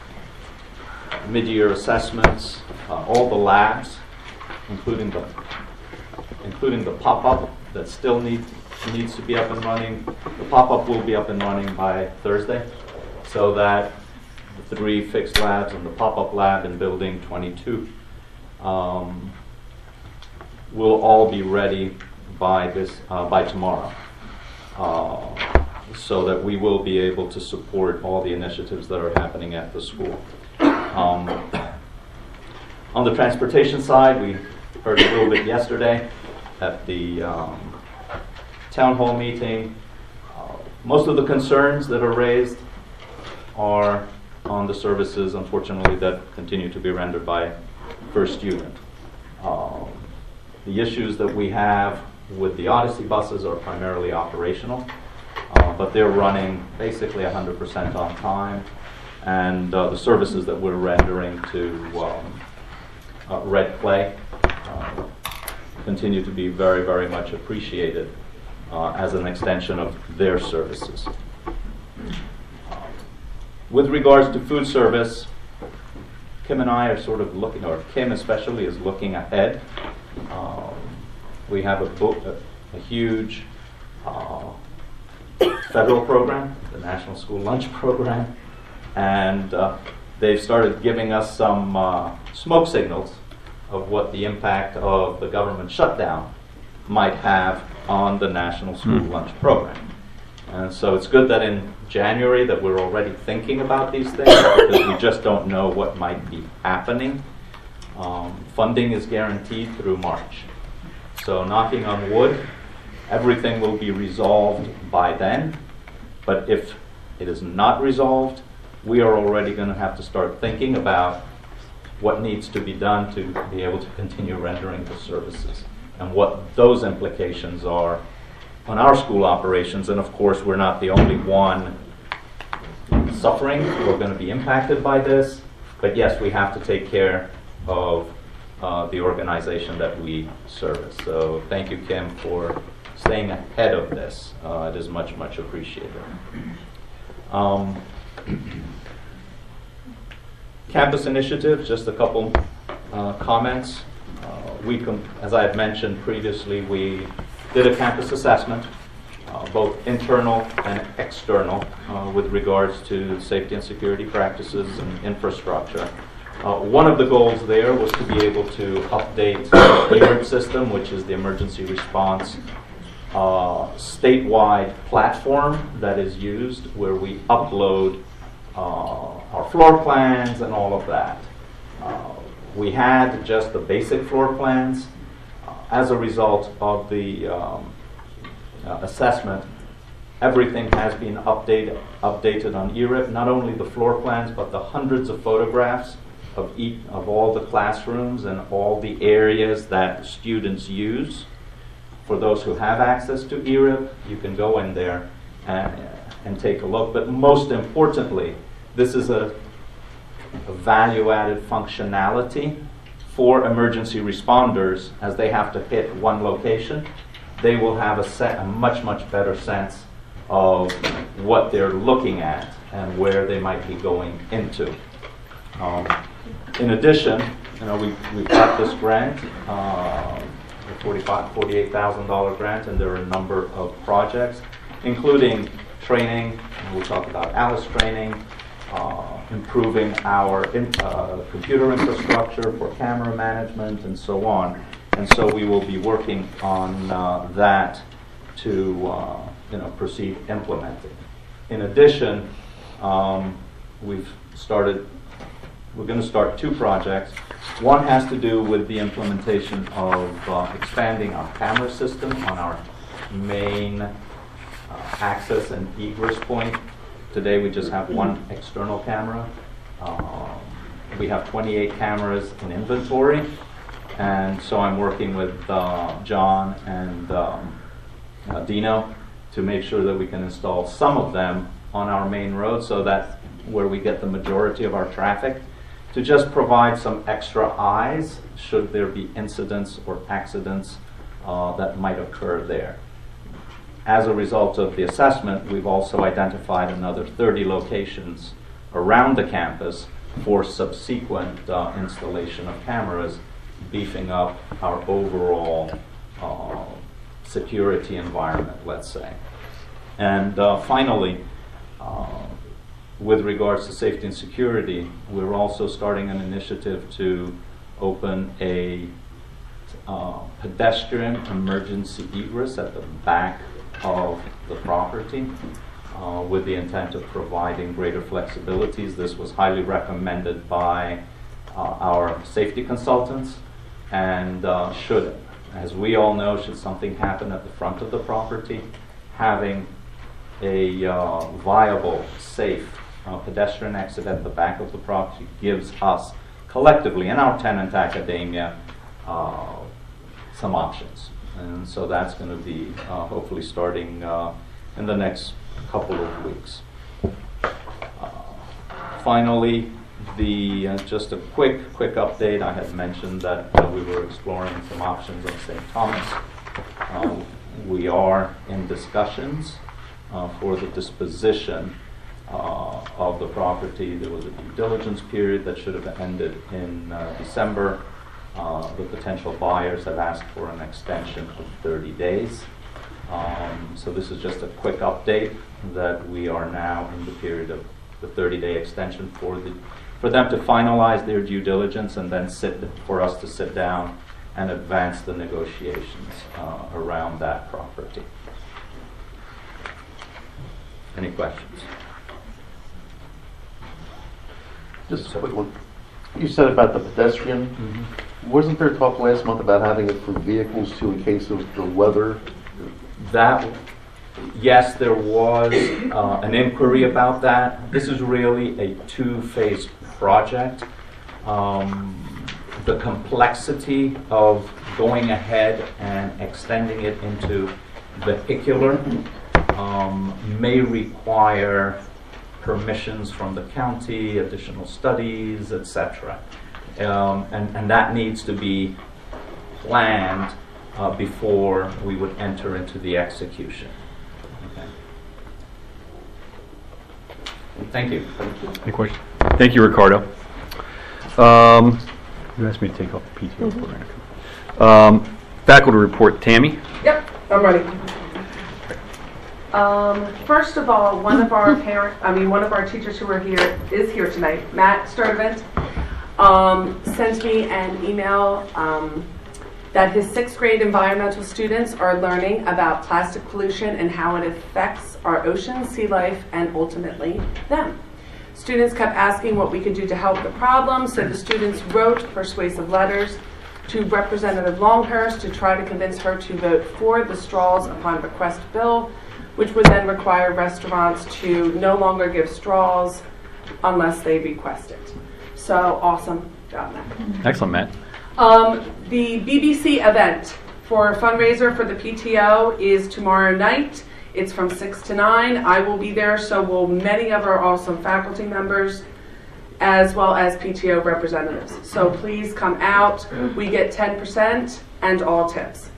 mid-year assessments. Uh, all the labs, including the including the pop-up that still need, needs to be up and running. The pop-up will be up and running by Thursday, so that the three fixed labs and the pop-up lab in building twenty-two um, will all be ready by this uh, by tomorrow, uh, so that we will be able to support all the initiatives that are happening at the school. Um, on the transportation side, we heard a little bit yesterday at the um, town hall meeting. Uh, most of the concerns that are raised are on the services, unfortunately, that continue to be rendered by First Student. Um, the issues that we have with the Odyssey buses are primarily operational, uh, but they're running basically one hundred percent on time, and uh, the services that we're rendering to um, uh, Red Clay uh, continue to be very, very much appreciated uh, as an extension of their services. Uh, with regards to food service, Kim and I are sort of looking, or Kim especially is looking ahead. Um, we have a, book, a, a huge uh, federal program, the National School Lunch Program, and uh, they've started giving us some uh, smoke signals of what the impact of the government shutdown might have on the National School Mm. Lunch Program. And so it's good that in January that we're already thinking about these things, because we just don't know what might be happening. Um, funding is guaranteed through March. So knocking on wood, everything will be resolved by then. But if it is not resolved, we are already going to have to start thinking about what needs to be done to be able to continue rendering the services and what those implications are on our school operations. And of course, we're not the only one suffering. We're going to be impacted by this. But yes, we have to take care of uh, the organization that we service. So thank you, Kim, for staying ahead of this. Uh, it is much, much appreciated. Um, campus initiative, just a couple uh, comments. Uh, we, com- as I had mentioned previously, we did a campus assessment, uh, both internal and external, uh, with regards to safety and security practices and infrastructure. Uh, one of the goals there was to be able to update the E R I P system, which is the emergency response uh, statewide platform that is used, where we upload uh, our floor plans and all of that. Uh, we had just the basic floor plans. Uh, as a result of the um, uh, assessment, everything has been updated, updated on E R I P, not only the floor plans, but the hundreds of photographs of each, of all the classrooms and all the areas that students use. For those who have access to E R I P, you can go in there and, and take a look. But most importantly, this is a, a value-added functionality for emergency responders. As they have to hit one location, they will have a, set, a much, much better sense of what they're looking at and where they might be going into. Um, in addition, you know, we, we've got this grant, uh, a forty-five, forty-eight thousand dollars grant, and there are a number of projects, including training, and we'll talk about Alice training, uh, improving our in, uh, computer infrastructure for camera management, and so on. And so we will be working on uh, that to uh, you know, proceed implementing. In addition, um, we've started, we're going to start two projects. One has to do with the implementation of uh, expanding our camera system on our main uh, access and egress point. Today we just have one external camera. Um, we have twenty-eight cameras in inventory, and so I'm working with uh, John and um, uh, Dino to make sure that we can install some of them on our main road, so that's where we get the majority of our traffic, to just provide some extra eyes should there be incidents or accidents uh, that might occur there. As a result of the assessment, we've also identified another thirty locations around the campus for subsequent uh, installation of cameras, beefing up our overall uh, security environment, let's say. And uh, finally, uh, with regards to safety and security, we're also starting an initiative to open a uh, pedestrian emergency egress at the back of the property uh, with the intent of providing greater flexibilities. This was highly recommended by uh, our safety consultants, and uh, should, as we all know, should something happen at the front of the property, having a uh, viable, safe uh, pedestrian exit at the back of the property gives us collectively in our tenant academia uh, some options. And so that's going to be uh, hopefully starting uh, in the next couple of weeks. Uh, finally, the uh, just a quick quick update. I had mentioned that uh, we were exploring some options on Saint Thomas. Um, we are in discussions uh, for the disposition uh, of the property. There was a due diligence period that should have ended in uh, December. Uh, the potential buyers have asked for an extension of thirty days. Um, so this is just a quick update that we are now in the period of the thirty-day extension for the for them to finalize their due diligence, and then sit for us to sit down and advance the negotiations uh, around that property. Any questions? Just a quick one. You said about the pedestrian. Mm-hmm. Wasn't there talk last month about having it for vehicles too in case of the weather? That, yes, there was uh, an inquiry about that. This is really a two-phase project. Um, the complexity of going ahead and extending it into vehicular um, may require permissions from the county, additional studies, et cetera. um, and, and that needs to be planned uh, before we would enter into the execution. Okay. Thank you. Any questions? Thank you, Ricardo. Um, you asked me to take off the P T O program. Um, faculty report, Tammy. Yep, I'm ready. Um, first of all, one of our parent, I mean, one of our teachers who are here is here tonight, Matt Sturdivant, um, sent me an email um, that his sixth grade environmental students are learning about plastic pollution and how it affects our ocean, sea life, and ultimately them. Students kept asking what we could do to help the problem, so the students wrote persuasive letters to Representative Longhurst to try to convince her to vote for the straws upon request bill, which would then require restaurants to no longer give straws unless they request it. So awesome job, Matt. Excellent, Matt. Um, the B B C event for fundraiser for the P T O is tomorrow night. It's from six to nine. I will be there, so will many of our awesome faculty members, as well as P T O representatives. So please come out. We get ten percent and all tips.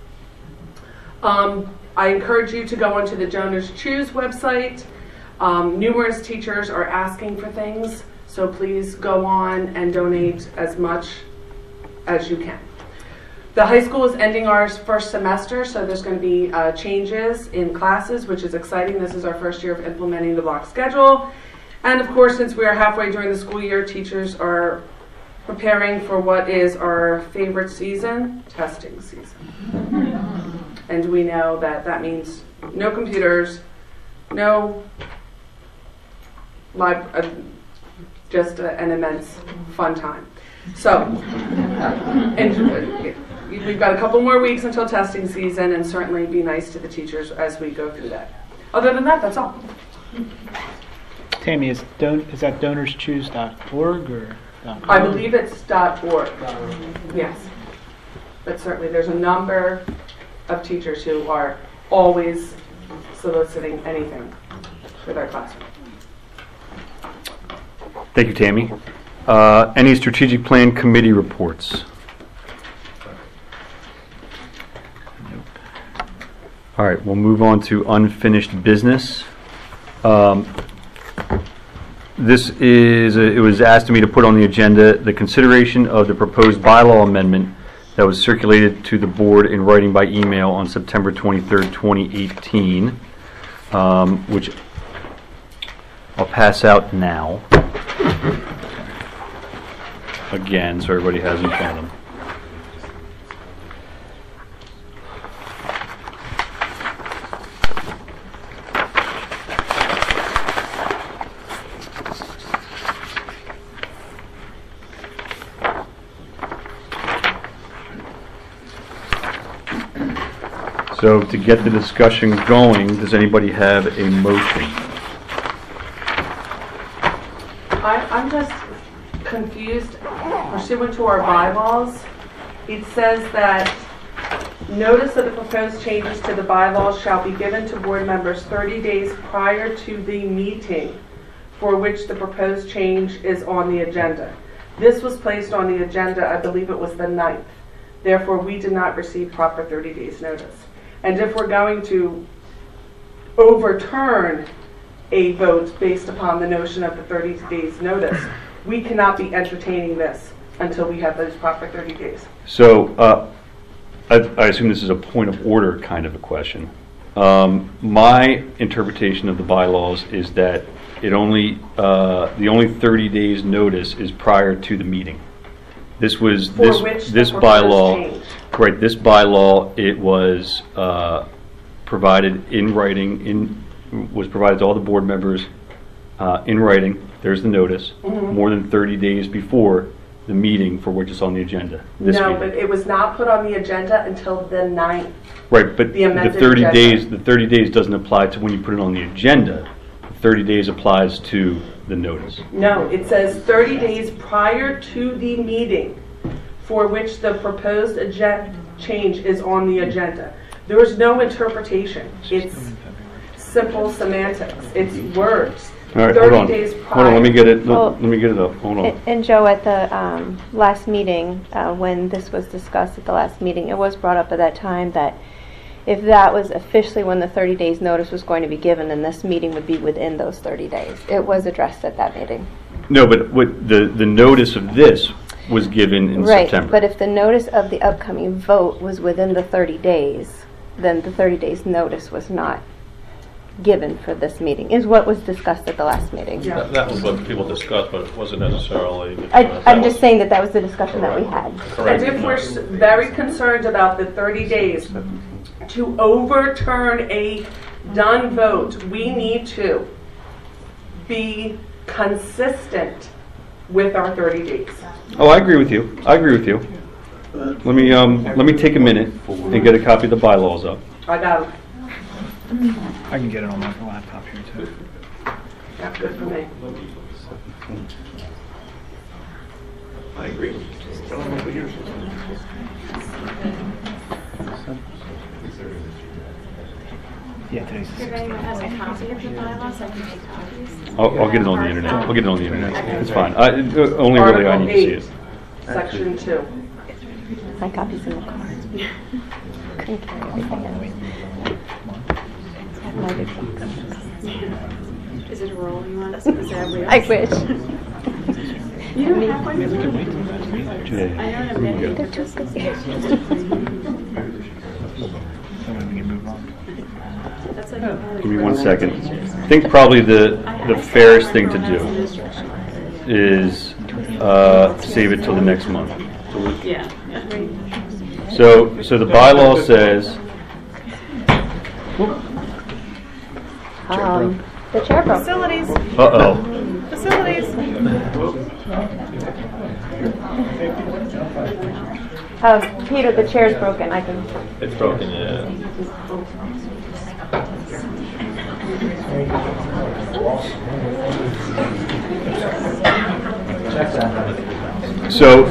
Um, I encourage you to go onto the Donors Choose website. Um, numerous teachers are asking for things, so please go on and donate as much as you can. The high school is ending our first semester, so there's going to be uh, changes in classes, which is exciting. This is our first year of implementing the block schedule. And of course, since we are halfway during the school year, teachers are preparing for what is our favorite season, testing season. And we know that that means no computers, no live, uh, just uh, an immense fun time. So, and uh, we've got a couple more weeks until testing season, and certainly be nice to the teachers as we go through that. Other than that, that's all. Tammy, is, don- is that donors choose dot org or .com? I believe it's .org. Yes. But certainly there's a number of teachers who are always soliciting anything for their classroom. Thank you, Tammy. Uh, any strategic plan committee reports? All right, we'll move on to unfinished business. Um, this is, a, it was asked of me to put on the agenda the consideration of the proposed bylaw amendment that was circulated to the board in writing by email on September twenty-third, twenty eighteen, um, which I'll pass out now. Again, so everybody has in front of them. So to get the discussion going, does anybody have a motion? I, I'm just confused. Pursuant to our bylaws, it says that notice of the proposed changes to the bylaws shall be given to board members thirty days prior to the meeting for which the proposed change is on the agenda. This was placed on the agenda, I believe it was the ninth. Therefore, we did not receive proper thirty days notice. And if we're going to overturn a vote based upon the notion of the thirty days notice, we cannot be entertaining this until we have those proper thirty days. So uh, I, I assume this is a point of order kind of a question. Um, my interpretation of the bylaws is that it only uh, the only thirty days notice is prior to the meeting. This was For this which the this proposed bylaw, change. right? This bylaw it was uh, provided in writing in was provided to all the board members uh, in writing. There's the notice Mhm. more than thirty days before the meeting for which it's on the agenda. This No, meeting. but it was not put on the agenda until the ninth. Right, but the the amended thirty agenda. days, the thirty days doesn't apply to when you put it on the agenda. The thirty days applies to the notice. No, it says thirty days prior to the meeting for which the proposed agenda change is on the agenda. There is no interpretation. It's simple semantics. It's words. All right, hold on. thirty days Hold on, let me get it, Well- let let me get it up, hold on. And- And Joe, at the um, last meeting, uh, when this was discussed at the last meeting, it was brought up at that time that if that was officially when the thirty days notice was going to be given, then this meeting would be within those thirty days. It was addressed at that meeting. No, but what, the, the notice of this was given in Right, September. but if the notice of the upcoming vote was within the thirty days, then the thirty days notice was not given for this meeting, is what was discussed at the last meeting. That that was what people discussed, but it wasn't necessarily. I, that I'm was- just saying that that was the discussion that we had. Correct. And if we're s- very concerned about the thirty days to overturn a done vote, we need to be consistent with our thirty days. Oh, I agree with you, I agree with you. Let me, um, let me take a minute and get a copy of the bylaws up. I got it. I can get it on my laptop here too. That's good for me. I agree. Yeah, today's the If anyone has a copy of the bylaws, I can make copies. I'll, I'll get it on the internet, I'll get it on the internet, it's fine. I, uh, only really I Article need to see eight, it. Section two. My copy's in the car. Couldn't carry everything else. Have my big box. Is it a roll you want us to say? I wish. You don't have one? Yeah. I don't have any. They're too good. So we can move on. That's like a- Give me one second. I think probably the, the fairest thing to do is uh, save it till the next month. Yeah. So, so the bylaw says, Um, the chair broke. Facilities. uh-oh. Facilities. Um, Peter, the chair's broken. I can. It's broken, yeah. So,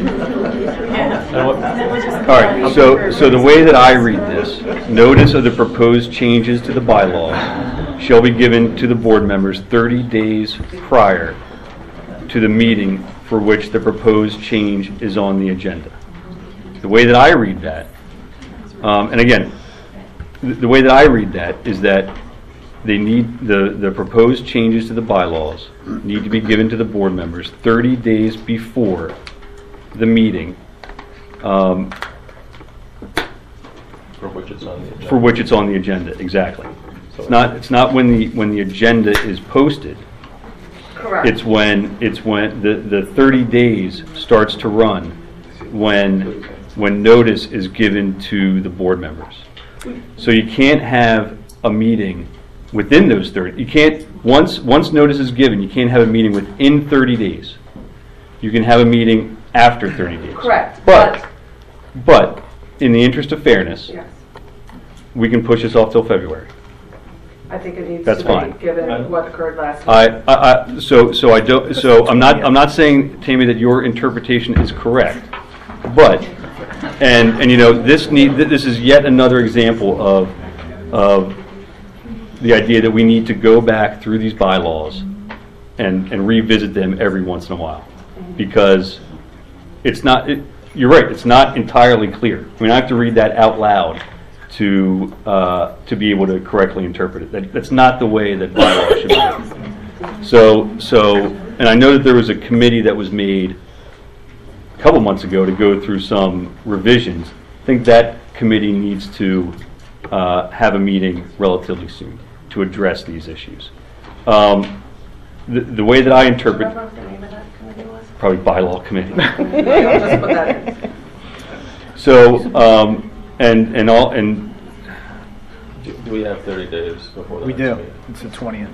all right, so, so the way that I read this, notice of the proposed changes to the bylaws shall be given to the board members thirty days prior to the meeting for which the proposed change is on the agenda. The way that I read that, um, and again, the, the way that I read that is that they need, the, the proposed changes to the bylaws need to be given to the board members thirty days before the meeting, um, For which it's on the agenda. for which it's on the agenda, exactly. It's not, it's not when the, when the agenda is posted. Correct. It's when, it's when, the, the thirty days starts to run when, when notice is given to the board members. So you can't have a meeting within those thirty, you can't, once, once notice is given, you can't have a meeting within thirty days. You can have a meeting after thirty days. Correct. But, but, in the interest of fairness, Yes, we can push this off till February. I think it needs That's to fine. be, given what occurred last week. I, I, I, so, so I don't, so I'm not, I'm not saying, Tammy, that your interpretation is correct, but, and, and you know, this need, this is yet another example of, of the idea that we need to go back through these bylaws and, and revisit them every once in a while, because it's not, it, you're right, it's not entirely clear. I mean, I have to read that out loud to, uh, to be able to correctly interpret it. That, that's not the way that bylaws should be written. So, so, and I know that there was a committee that was made a couple months ago to go through some revisions. I think that committee needs to uh, have a meeting relatively soon to address these issues. Um, the, the way that I interpret, probably bylaw committee. Just put that in. So, um, and, and all, and Do do we have thirty days before the We next do. meeting? It's the twentieth.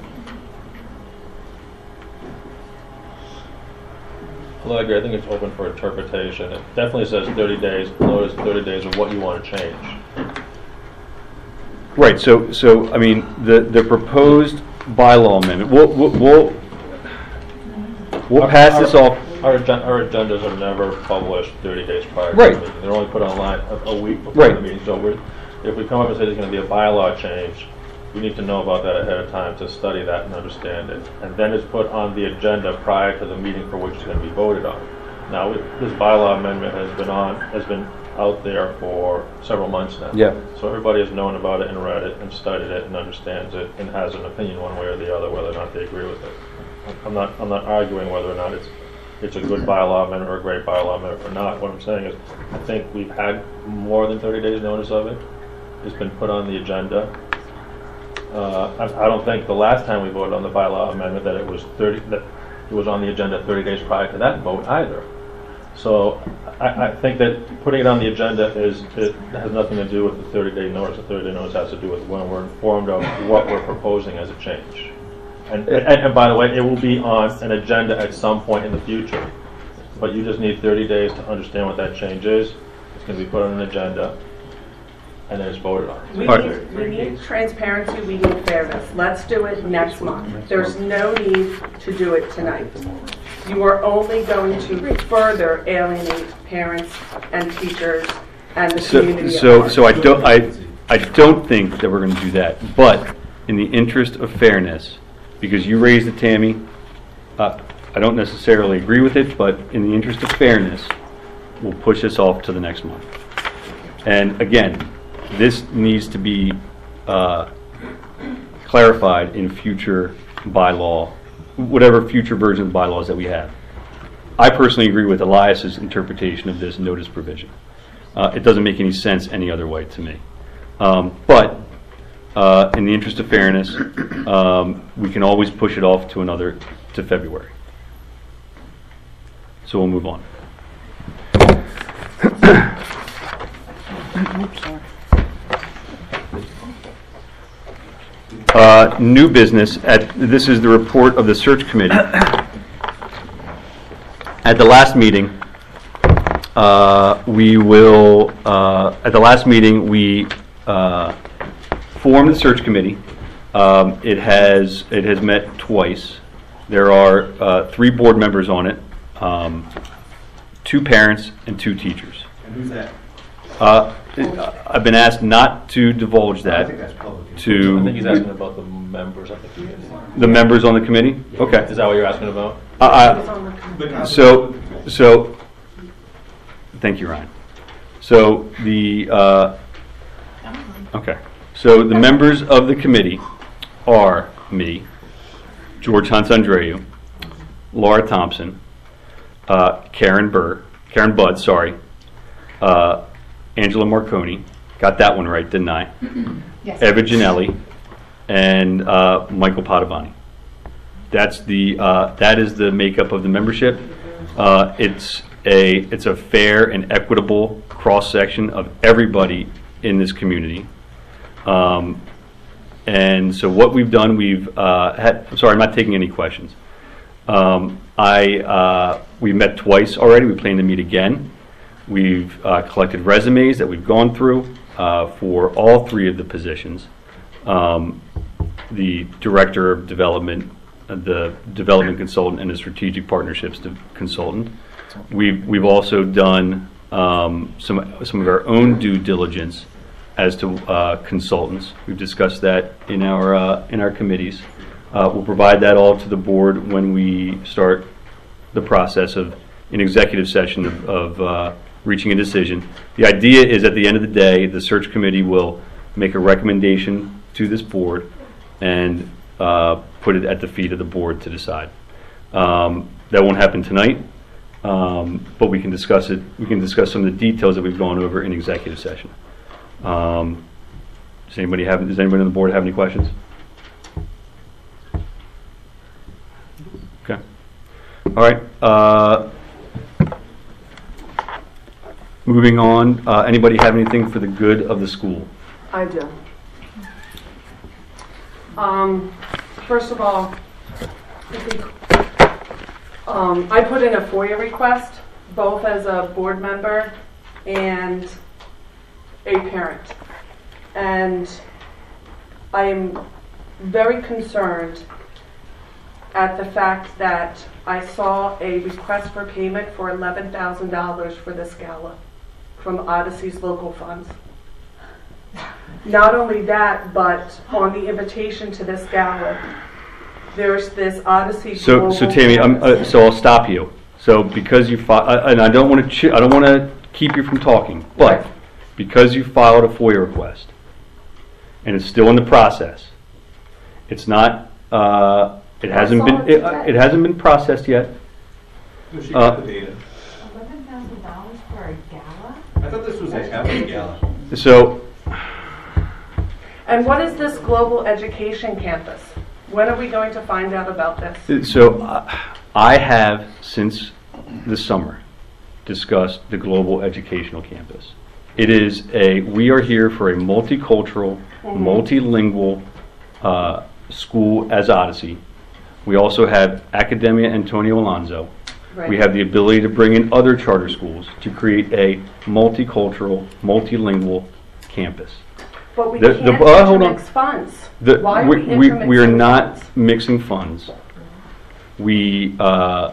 Well, I agree. I think it's open for interpretation. It definitely says thirty days, notice thirty days of what you want to change. right, so, so, I mean, the, the proposed bylaw amendment, we'll, we'll, we'll, we'll pass this off. Our, agen- our agendas are never published thirty days prior to Right. the meeting. They're only put online a, a week before Right. the meeting. So we're, if we come up and say there's going to be a bylaw change, we need to know about that ahead of time to study that and understand it. And then it's put on the agenda prior to the meeting for which it's going to be voted on. Now, this bylaw amendment has been on, has been out there for several months now. Yeah. So everybody has known about it and read it and studied it and understands it and has an opinion one way or the other, whether or not they agree with it. I'm not, I'm not arguing whether or not it's it's a good bylaw amendment or a great bylaw amendment or not. What I'm saying is, I think we've had more than thirty days notice of it. It's been put on the agenda. Uh, I, I don't think the last time we voted on the bylaw amendment that it was thirty, that it was on the agenda thirty days prior to that vote either. So I, I think that putting it on the agenda is, it has nothing to do with the thirty day notice. The thirty day notice has to do with when we're informed of what we're proposing as a change. And, and, and by the way, it will be on an agenda at some point in the future. But you just need thirty days to understand what that change is. It's going to be put on an agenda, and then it's voted on. We need, we need transparency, we need fairness. Let's do it next month. There's no need to do it tonight. You are only going to further alienate parents and teachers and the So, community. at so, large. so I don't, I, I don't think that we're going to do that. But in the interest of fairness, because you raised it, Tammy, uh, I don't necessarily agree with it, but in the interest of fairness, we'll push this off to the next month. And again, this needs to be uh, clarified in future bylaw, whatever future version of bylaws that we have. I personally agree with Elias's interpretation of this notice provision. Uh, it doesn't make any sense any other way to me. Um, but uh, in the interest of fairness, um, we can always push it off to another, to February. So we'll move on. Uh, new business. At this is the report of the search committee. At the last meeting, uh, we will. Uh, at the last meeting, we uh, formed the search committee. Um, it has it has met twice. There are uh, three board members on it, um, two parents and two teachers. And who's that? Uh, I've been asked not to divulge that. I think that's public. To I think he's asking about the members of the committee. the members on the committee. Okay. Is that what you're asking about? Uh, I, so, so, thank you, Ryan. So the uh, okay. So the members of the committee are me, George Hans-Andreu, Laura Thompson, uh, Karen Burr, Karen Budd, sorry, uh, Angela Marconi. Got that one right, didn't I? Yes. Eva Ginelli and uh, Michael Padovani. That's the uh, that is the makeup of the membership. Uh, it's a it's a fair and equitable cross section of everybody in this community. Um, and so what we've done, we've uh, had. I'm sorry, I'm not taking any questions. Um, I uh, we met twice already. We plan to meet again. We've uh, collected resumes that we've gone through uh, for all three of the positions. Um, the director of development, uh, the development consultant, and the strategic partnerships de- consultant. We've we've also done um, some some of our own due diligence as to uh, consultants. We've discussed that in our uh, in our committees. Uh, we'll provide that all to the board when we start the process of an executive session of, of uh, reaching a decision. The idea is at the end of the day, the search committee will make a recommendation to this board and uh, put it at the feet of the board to decide. Um, that won't happen tonight, um, but we can discuss it. We can discuss some of the details that we've gone over in executive session. Um, does anybody have? Does anybody on the board have any questions? Okay. All right. Uh, moving on. Uh, anybody have anything for the good of the school? I do. Um, first of all, I think, um, I put in a FOIA request, both as a board member and a parent. And I am very concerned at the fact that I saw a request for payment for eleven thousand dollars for this gala from Odyssey's local funds. Not only that, but on the invitation to this gala, there's this Odyssey So, Global so Tammy, I'm, uh, so I'll stop you. So because you fi- uh, and I don't want to, ch- I don't want to keep you from talking, but because you filed a FOIA request and it's still in the process, it's not, uh, it hasn't saw been, it it, today. it hasn't been processed yet. She Uh, got the data. Eleven thousand dollars for a gala? I thought this was a happy gala. So, And what is this Global Education Campus? When are we going to find out about this? so uh, I have since the summer discussed the Global Educational Campus. It is a, we are here for a multicultural, Mhm. multilingual uh, school as Odyssey. We also have Academia Antonio Alonso. Right. We have the ability to bring in other charter schools to create a multicultural, multilingual campus. But we The- the- can't uh, hold on. intermix funds. The- Why are we, we we, intermixing we are not funds? mixing funds. We, uh,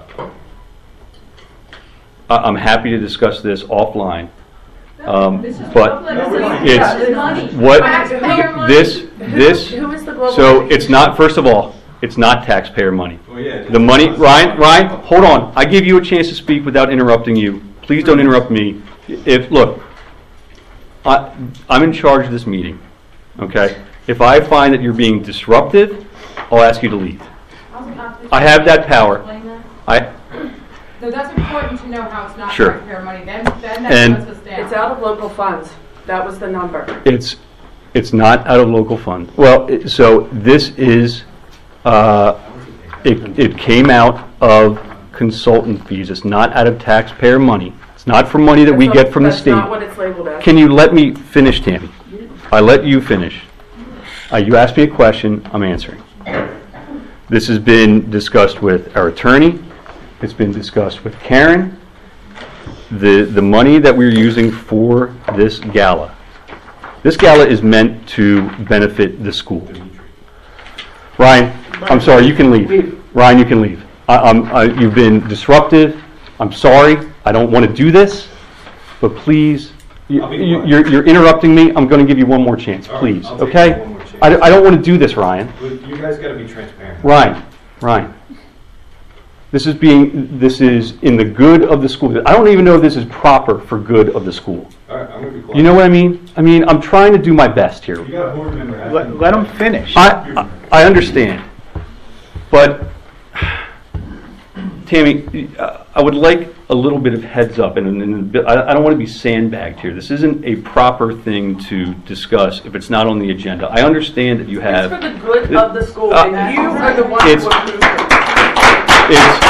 I- I'm happy to discuss this offline. Um, but it's what this this Who is the Global so it's not, first of all, it's not taxpayer money. Oh, yeah. The money, Ryan, Ryan, hold on. I give you a chance to speak without interrupting you. Please don't interrupt me. If look, I, I'm in charge of this meeting. Okay. If I find that you're being disruptive, I'll ask you to leave. I have that power. I No, that's important to know how it's not Sure. taxpayer money, then, then And- that puts us down. It's out of local funds. That was the number. It's, it's not out of local fund. Well, it- so this is, uh, it, it came out of consultant fees. It's not out of taxpayer money. It's not from money that we That's not- get from the That's state. not what it's labeled as. Can you let me finish, Tammy? I let you finish. Uh, you asked me a question, I'm answering. This has been discussed with our attorney. It's been discussed with Karen. The, the money that we're using for this gala, this gala is meant to benefit the school. Ryan, I'm sorry, you can leave. Ryan, you can leave. I, I'm, I, you've been disruptive. I'm sorry. I don't want to do this, but please, you, I'll be you, quiet. you're, you're interrupting me. I'm going to give you one more chance, All right, please. I'll take Okay? one more chance. I, I don't want to do this, Ryan. But you guys got to be transparent. Ryan, Ryan. This is being, this is in the good of the school. I don't even know if this is proper for good of the school. All right, I'm going to be quiet. You know what I mean? I mean, I'm trying to do my best here. You got a board member. asking Let, you. let him finish. I, I I understand, but Tammy, uh, I would like a little bit of heads up, and, and I I don't want to be sandbagged here. This isn't a proper thing to discuss if it's not on the agenda. I understand that you It's have. for the good of the school, Uh, and you are the ones it's- who approved it. It's,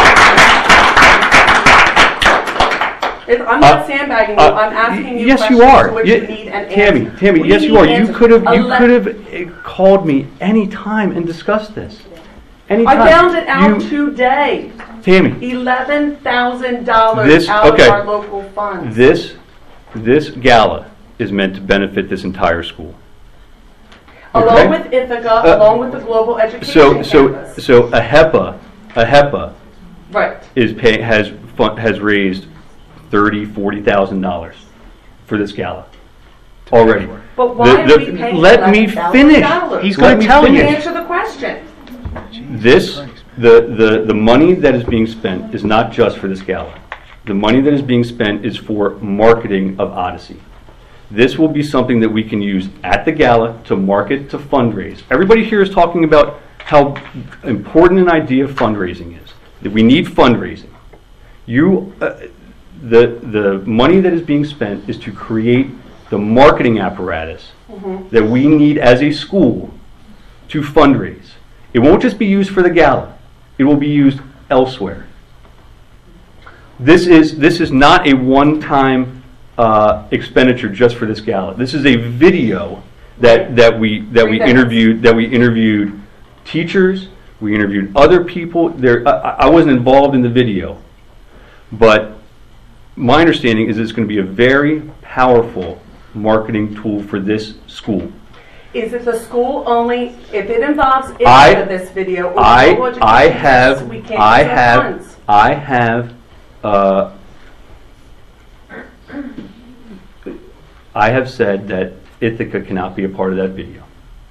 It- I'm not Uh, sandbagging you, uh, I'm asking you yes, questions you are. to which Ye- you need an answer. Tammy, Tammy, We yes, you need are. You answers. could have, you Ele- could have uh, called me any time and discussed this. Anytime. I found it out You- today. Tammy, Eleven thousand dollars This- out of okay. our local funds. this, this gala is meant to benefit this entire school. Okay? Along with Ithaca, Uh, along with the Global Education So, so, Campus. so a HEPA, a HEPA Right. is pay, has, fun- has raised thirty, forty thousand dollars for this gala already. But why The- are the- we paying let me eleven thousand finish. dollars? He's gonna Let me tell you. Answer the question. This, the, the, the money that is being spent is not just for this gala. The money that is being spent is for marketing of Odyssey. This will be something that we can use at the gala to market, to fundraise. Everybody here is talking about how important an idea fundraising is, that we need fundraising. You, uh, the, the money that is being spent is to create the marketing apparatus Mhm. that we need as a school to fundraise. It won't just be used for the gala. It will be used elsewhere. This is, this is not a one-time uh, expenditure just for this gala. This is a video that, that we, that we Three things. interviewed, that we interviewed teachers, we interviewed other people. There, I, I wasn't involved in the video, but my understanding is it's going to be a very powerful marketing tool for this school. Is it the school only, if it involves I- Ithaca, this video, or I, Global Education I Campus, have, we can't I use our have, funds? I have, uh, I have said that Ithaca cannot be a part of that video.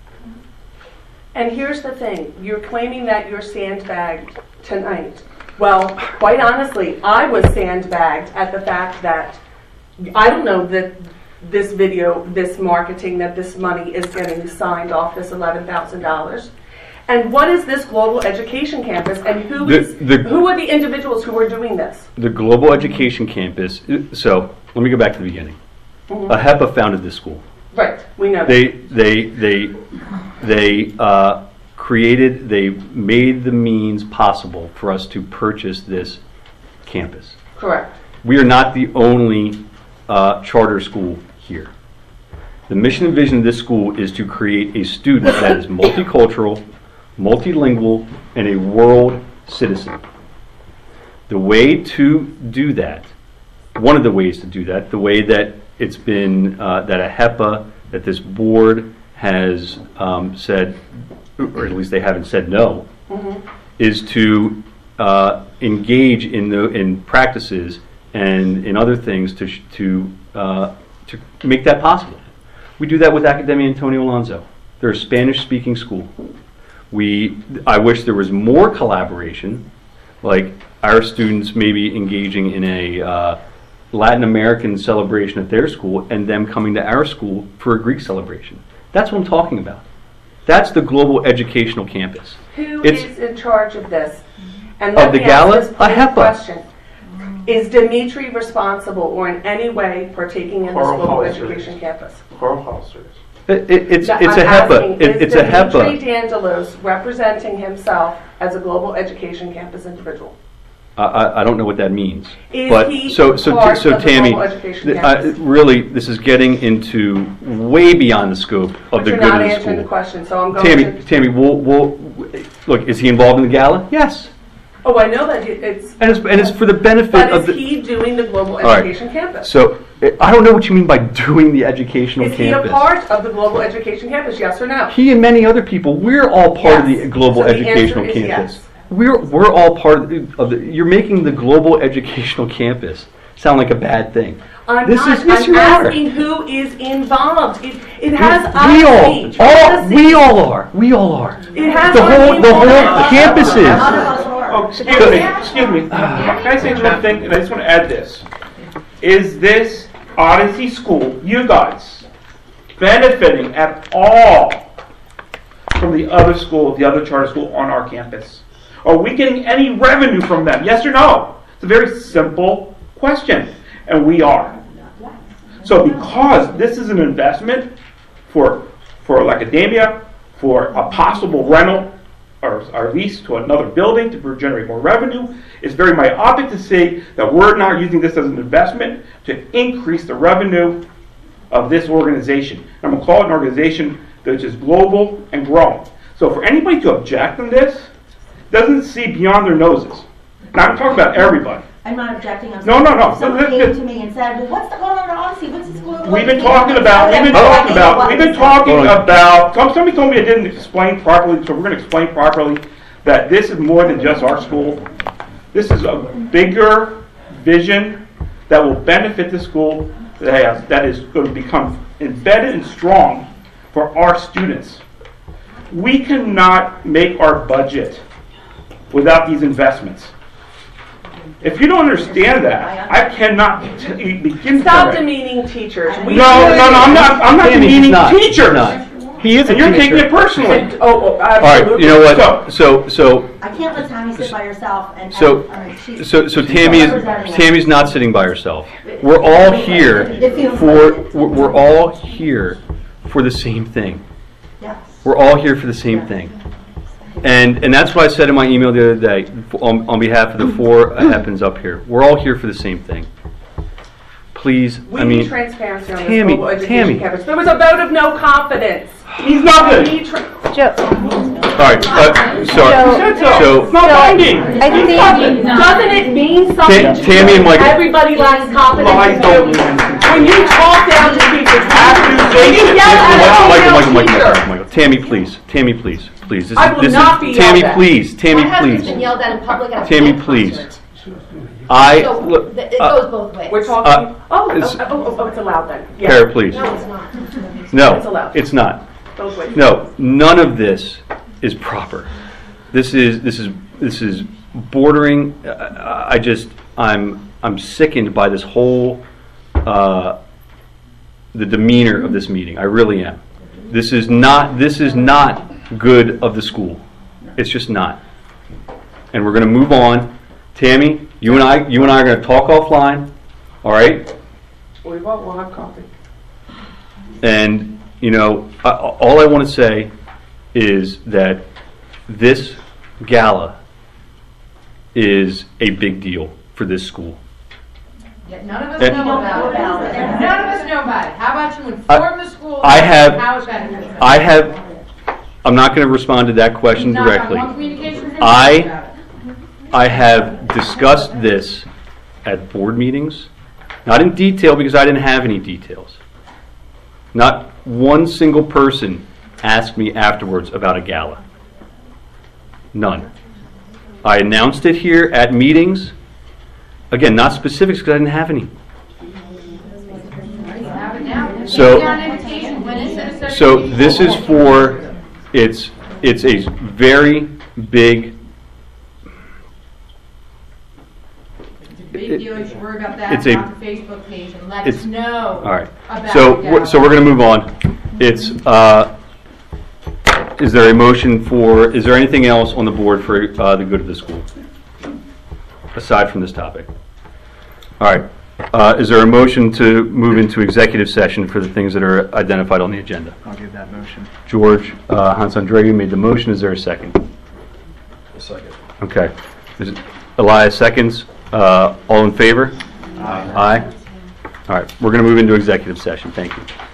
And here's the thing, you're claiming that you're sandbagged tonight. Well, quite honestly, I was sandbagged at the fact that I don't know that this video, this marketing, that this money is getting signed off, this eleven thousand dollars. And what is this global education campus, and who The- is the- who are the individuals who are doing this? The Global Education Campus, so let me go back to the beginning. Mhm. A HEPA founded this school. Right, we know They, that. they, they, they uh, created, they made the means possible for us to purchase this campus. Correct. We are not the only uh, charter school here. The mission and vision of this school is to create a student that is multicultural, multilingual, and a world citizen. The way to do that, one of the ways to do that, the way that it's been, uh, that a HEPA, that this board has um, said, or at least they haven't said no, Mhm. is to uh, engage in the in practices and in other things to sh- to uh, to make that possible. We do that with Academia Antonio Alonso. They're a Spanish-speaking school. We, I wish there was more collaboration, like our students maybe engaging in a uh, Latin American celebration at their school and them coming to our school for a Greek celebration. That's what I'm talking about. That's the Global Educational Campus. Who It's- is in charge of this? And Of let the me gala? ask this A plain HEPA. question. Is Dimitri responsible or in any way partaking in this Carl global Holster. education campus? Carl Holster. It, it, it's No, it's a I'm HEPA. asking, It, it's is a HEPA. Dimitri Dandelos representing himself as a global education campus individual? I, I, I don't know what that means. Is but he so so part so of the Tammy, global education th- I- campus? really, this is getting into way beyond the scope of But the you're good not of the answering the school. question, so I'm going Tammy, to... Tammy, we'll, we'll, look, is he involved in the gala? Yes, Oh, I know that it- it's... and it's and it's for the benefit But of is the. he doing the global All right. education campus? So eh, I don't know what you mean by doing the educational Is he a campus. part of the global education campus, yes or no? He and many other people, we're all part of the Yes. global So the answer educational is campus. yes. We're we're all part of the, of the. You're making the global educational campus sound like a bad thing. I'm This not, is- yes, I'm you are. asking who is involved. It, it has We all, honesty, all, honesty. we all are. We all are. It has The whole, honesty. the whole campus is. Oh, excuse me, excuse me. Can I say one thing? And I just want to add this. Is this Odyssey School, you guys, benefiting at all from the other school, the other charter school on our campus? Are we getting any revenue from them? Yes or no? It's a very simple question. And we are. So because this is an investment for, for Academia, for a possible rental, or, or lease to another building to generate more revenue, it's very myopic to say that we're not using this as an investment to increase the revenue of this organization. And I'm going to call it an organization which is global and growing. So for anybody to object on this, doesn't see beyond their noses. Now I'm talking about everybody. I'm not objecting. I'm No, no, no. If someone Let's- came let's- to me and said, well, what's the going on at Odyssey? What's this global We've been education? talking about, we've been I have talking no idea about, what we've this been is. talking Hold on. about, some- somebody told me I didn't explain properly, so we're going to explain properly that this is more than just our school. This is a bigger vision that will benefit the school, that has, that is going to become embedded and strong for our students. We cannot make our budget without these investments. If you don't understand that, I cannot t- begin to... Stop demeaning teachers. We No, no, no, I'm not, I'm not Tammy, he's demeaning not. He's teachers. not. He is a And you're teacher. taking it personally. Oh, oh, All right, absolutely. you know what? So- So so I can't let Tammy sit by herself and. so and- I mean, she's- so so she's Tammy is representing us. Tammy's not sitting by herself. We're all here It feels for like it. we're we're all here for the same thing. Yes. We're all here for the same thing. And and that's what I said in my email the other day on, on behalf of the four Heppens up here. We're all here for the same thing. Please, We I need mean, transparency on this Tammy, global education Tammy. campus. There was a vote of no confidence. He's nothing. We need tra- Joe, all right. Uh, Joe, sorry. So It's not binding. I think Doesn't it mean something Ta- to Tammy you? and Michael- Everybody lacks confidence. Lies don't mean anything. When you talk down to teachers, when you yell at Michael, a Michael, Michael, female Michael, teacher, Michael, Michael. Tammy, please. Tammy, please. Please. This I is, will this not is, be Tammy, yelled at. please. Tammy, My husband's please. been yelled at in public at a Tammy, band please. concert. I, So, look, th- it uh, goes both ways. We're talking, Uh, oh, oh, it's- oh, oh, oh, it's allowed then. Yeah. Kara, please. No, it's not. No, It's allowed. it's not. Both ways. No, none of this is proper. This is this is this is bordering. Uh, I just I'm I'm sickened by this whole uh, the demeanor of this meeting. I really am. This is not this is not good of the school. It's just not. And we're going to move on. Tammy, you and I you and I are going to talk offline. All right? We will, we'll have coffee. And, you know, I, all I want to say is that this gala is a big deal for this school. Yeah, none of us And- know about it. None of us know about it. How about you I- inform the school I have- how it benefits us? I have, I'm not going to respond to that question We've not gotten directly. one communication from you I, about it. I have discussed this at board meetings, not in detail because I didn't have any details. Not one single person asked me afterwards about a gala. None. I announced it here at meetings. Again, not specifics because I didn't have any. Have it now. So- Take down an invitation. When is it? So this is for, it's, it's a very big, Big deal, you should worry about that, It's a- on the Facebook page, and let it's- us know all right. about So, the we're- so we're going to move on. It's, uh, is there a motion for, is there anything else on the board for uh, the good of the school? Aside from this topic? All right. Uh, Is there a motion to move into executive session for the things that are identified on the agenda? I'll give that motion. George uh, Hans Andreu made the motion. Is there a second? A second. Okay. Is it Elias seconds? Uh, All in favor? Aye. Aye. All right. We're going to move into executive session. Thank you.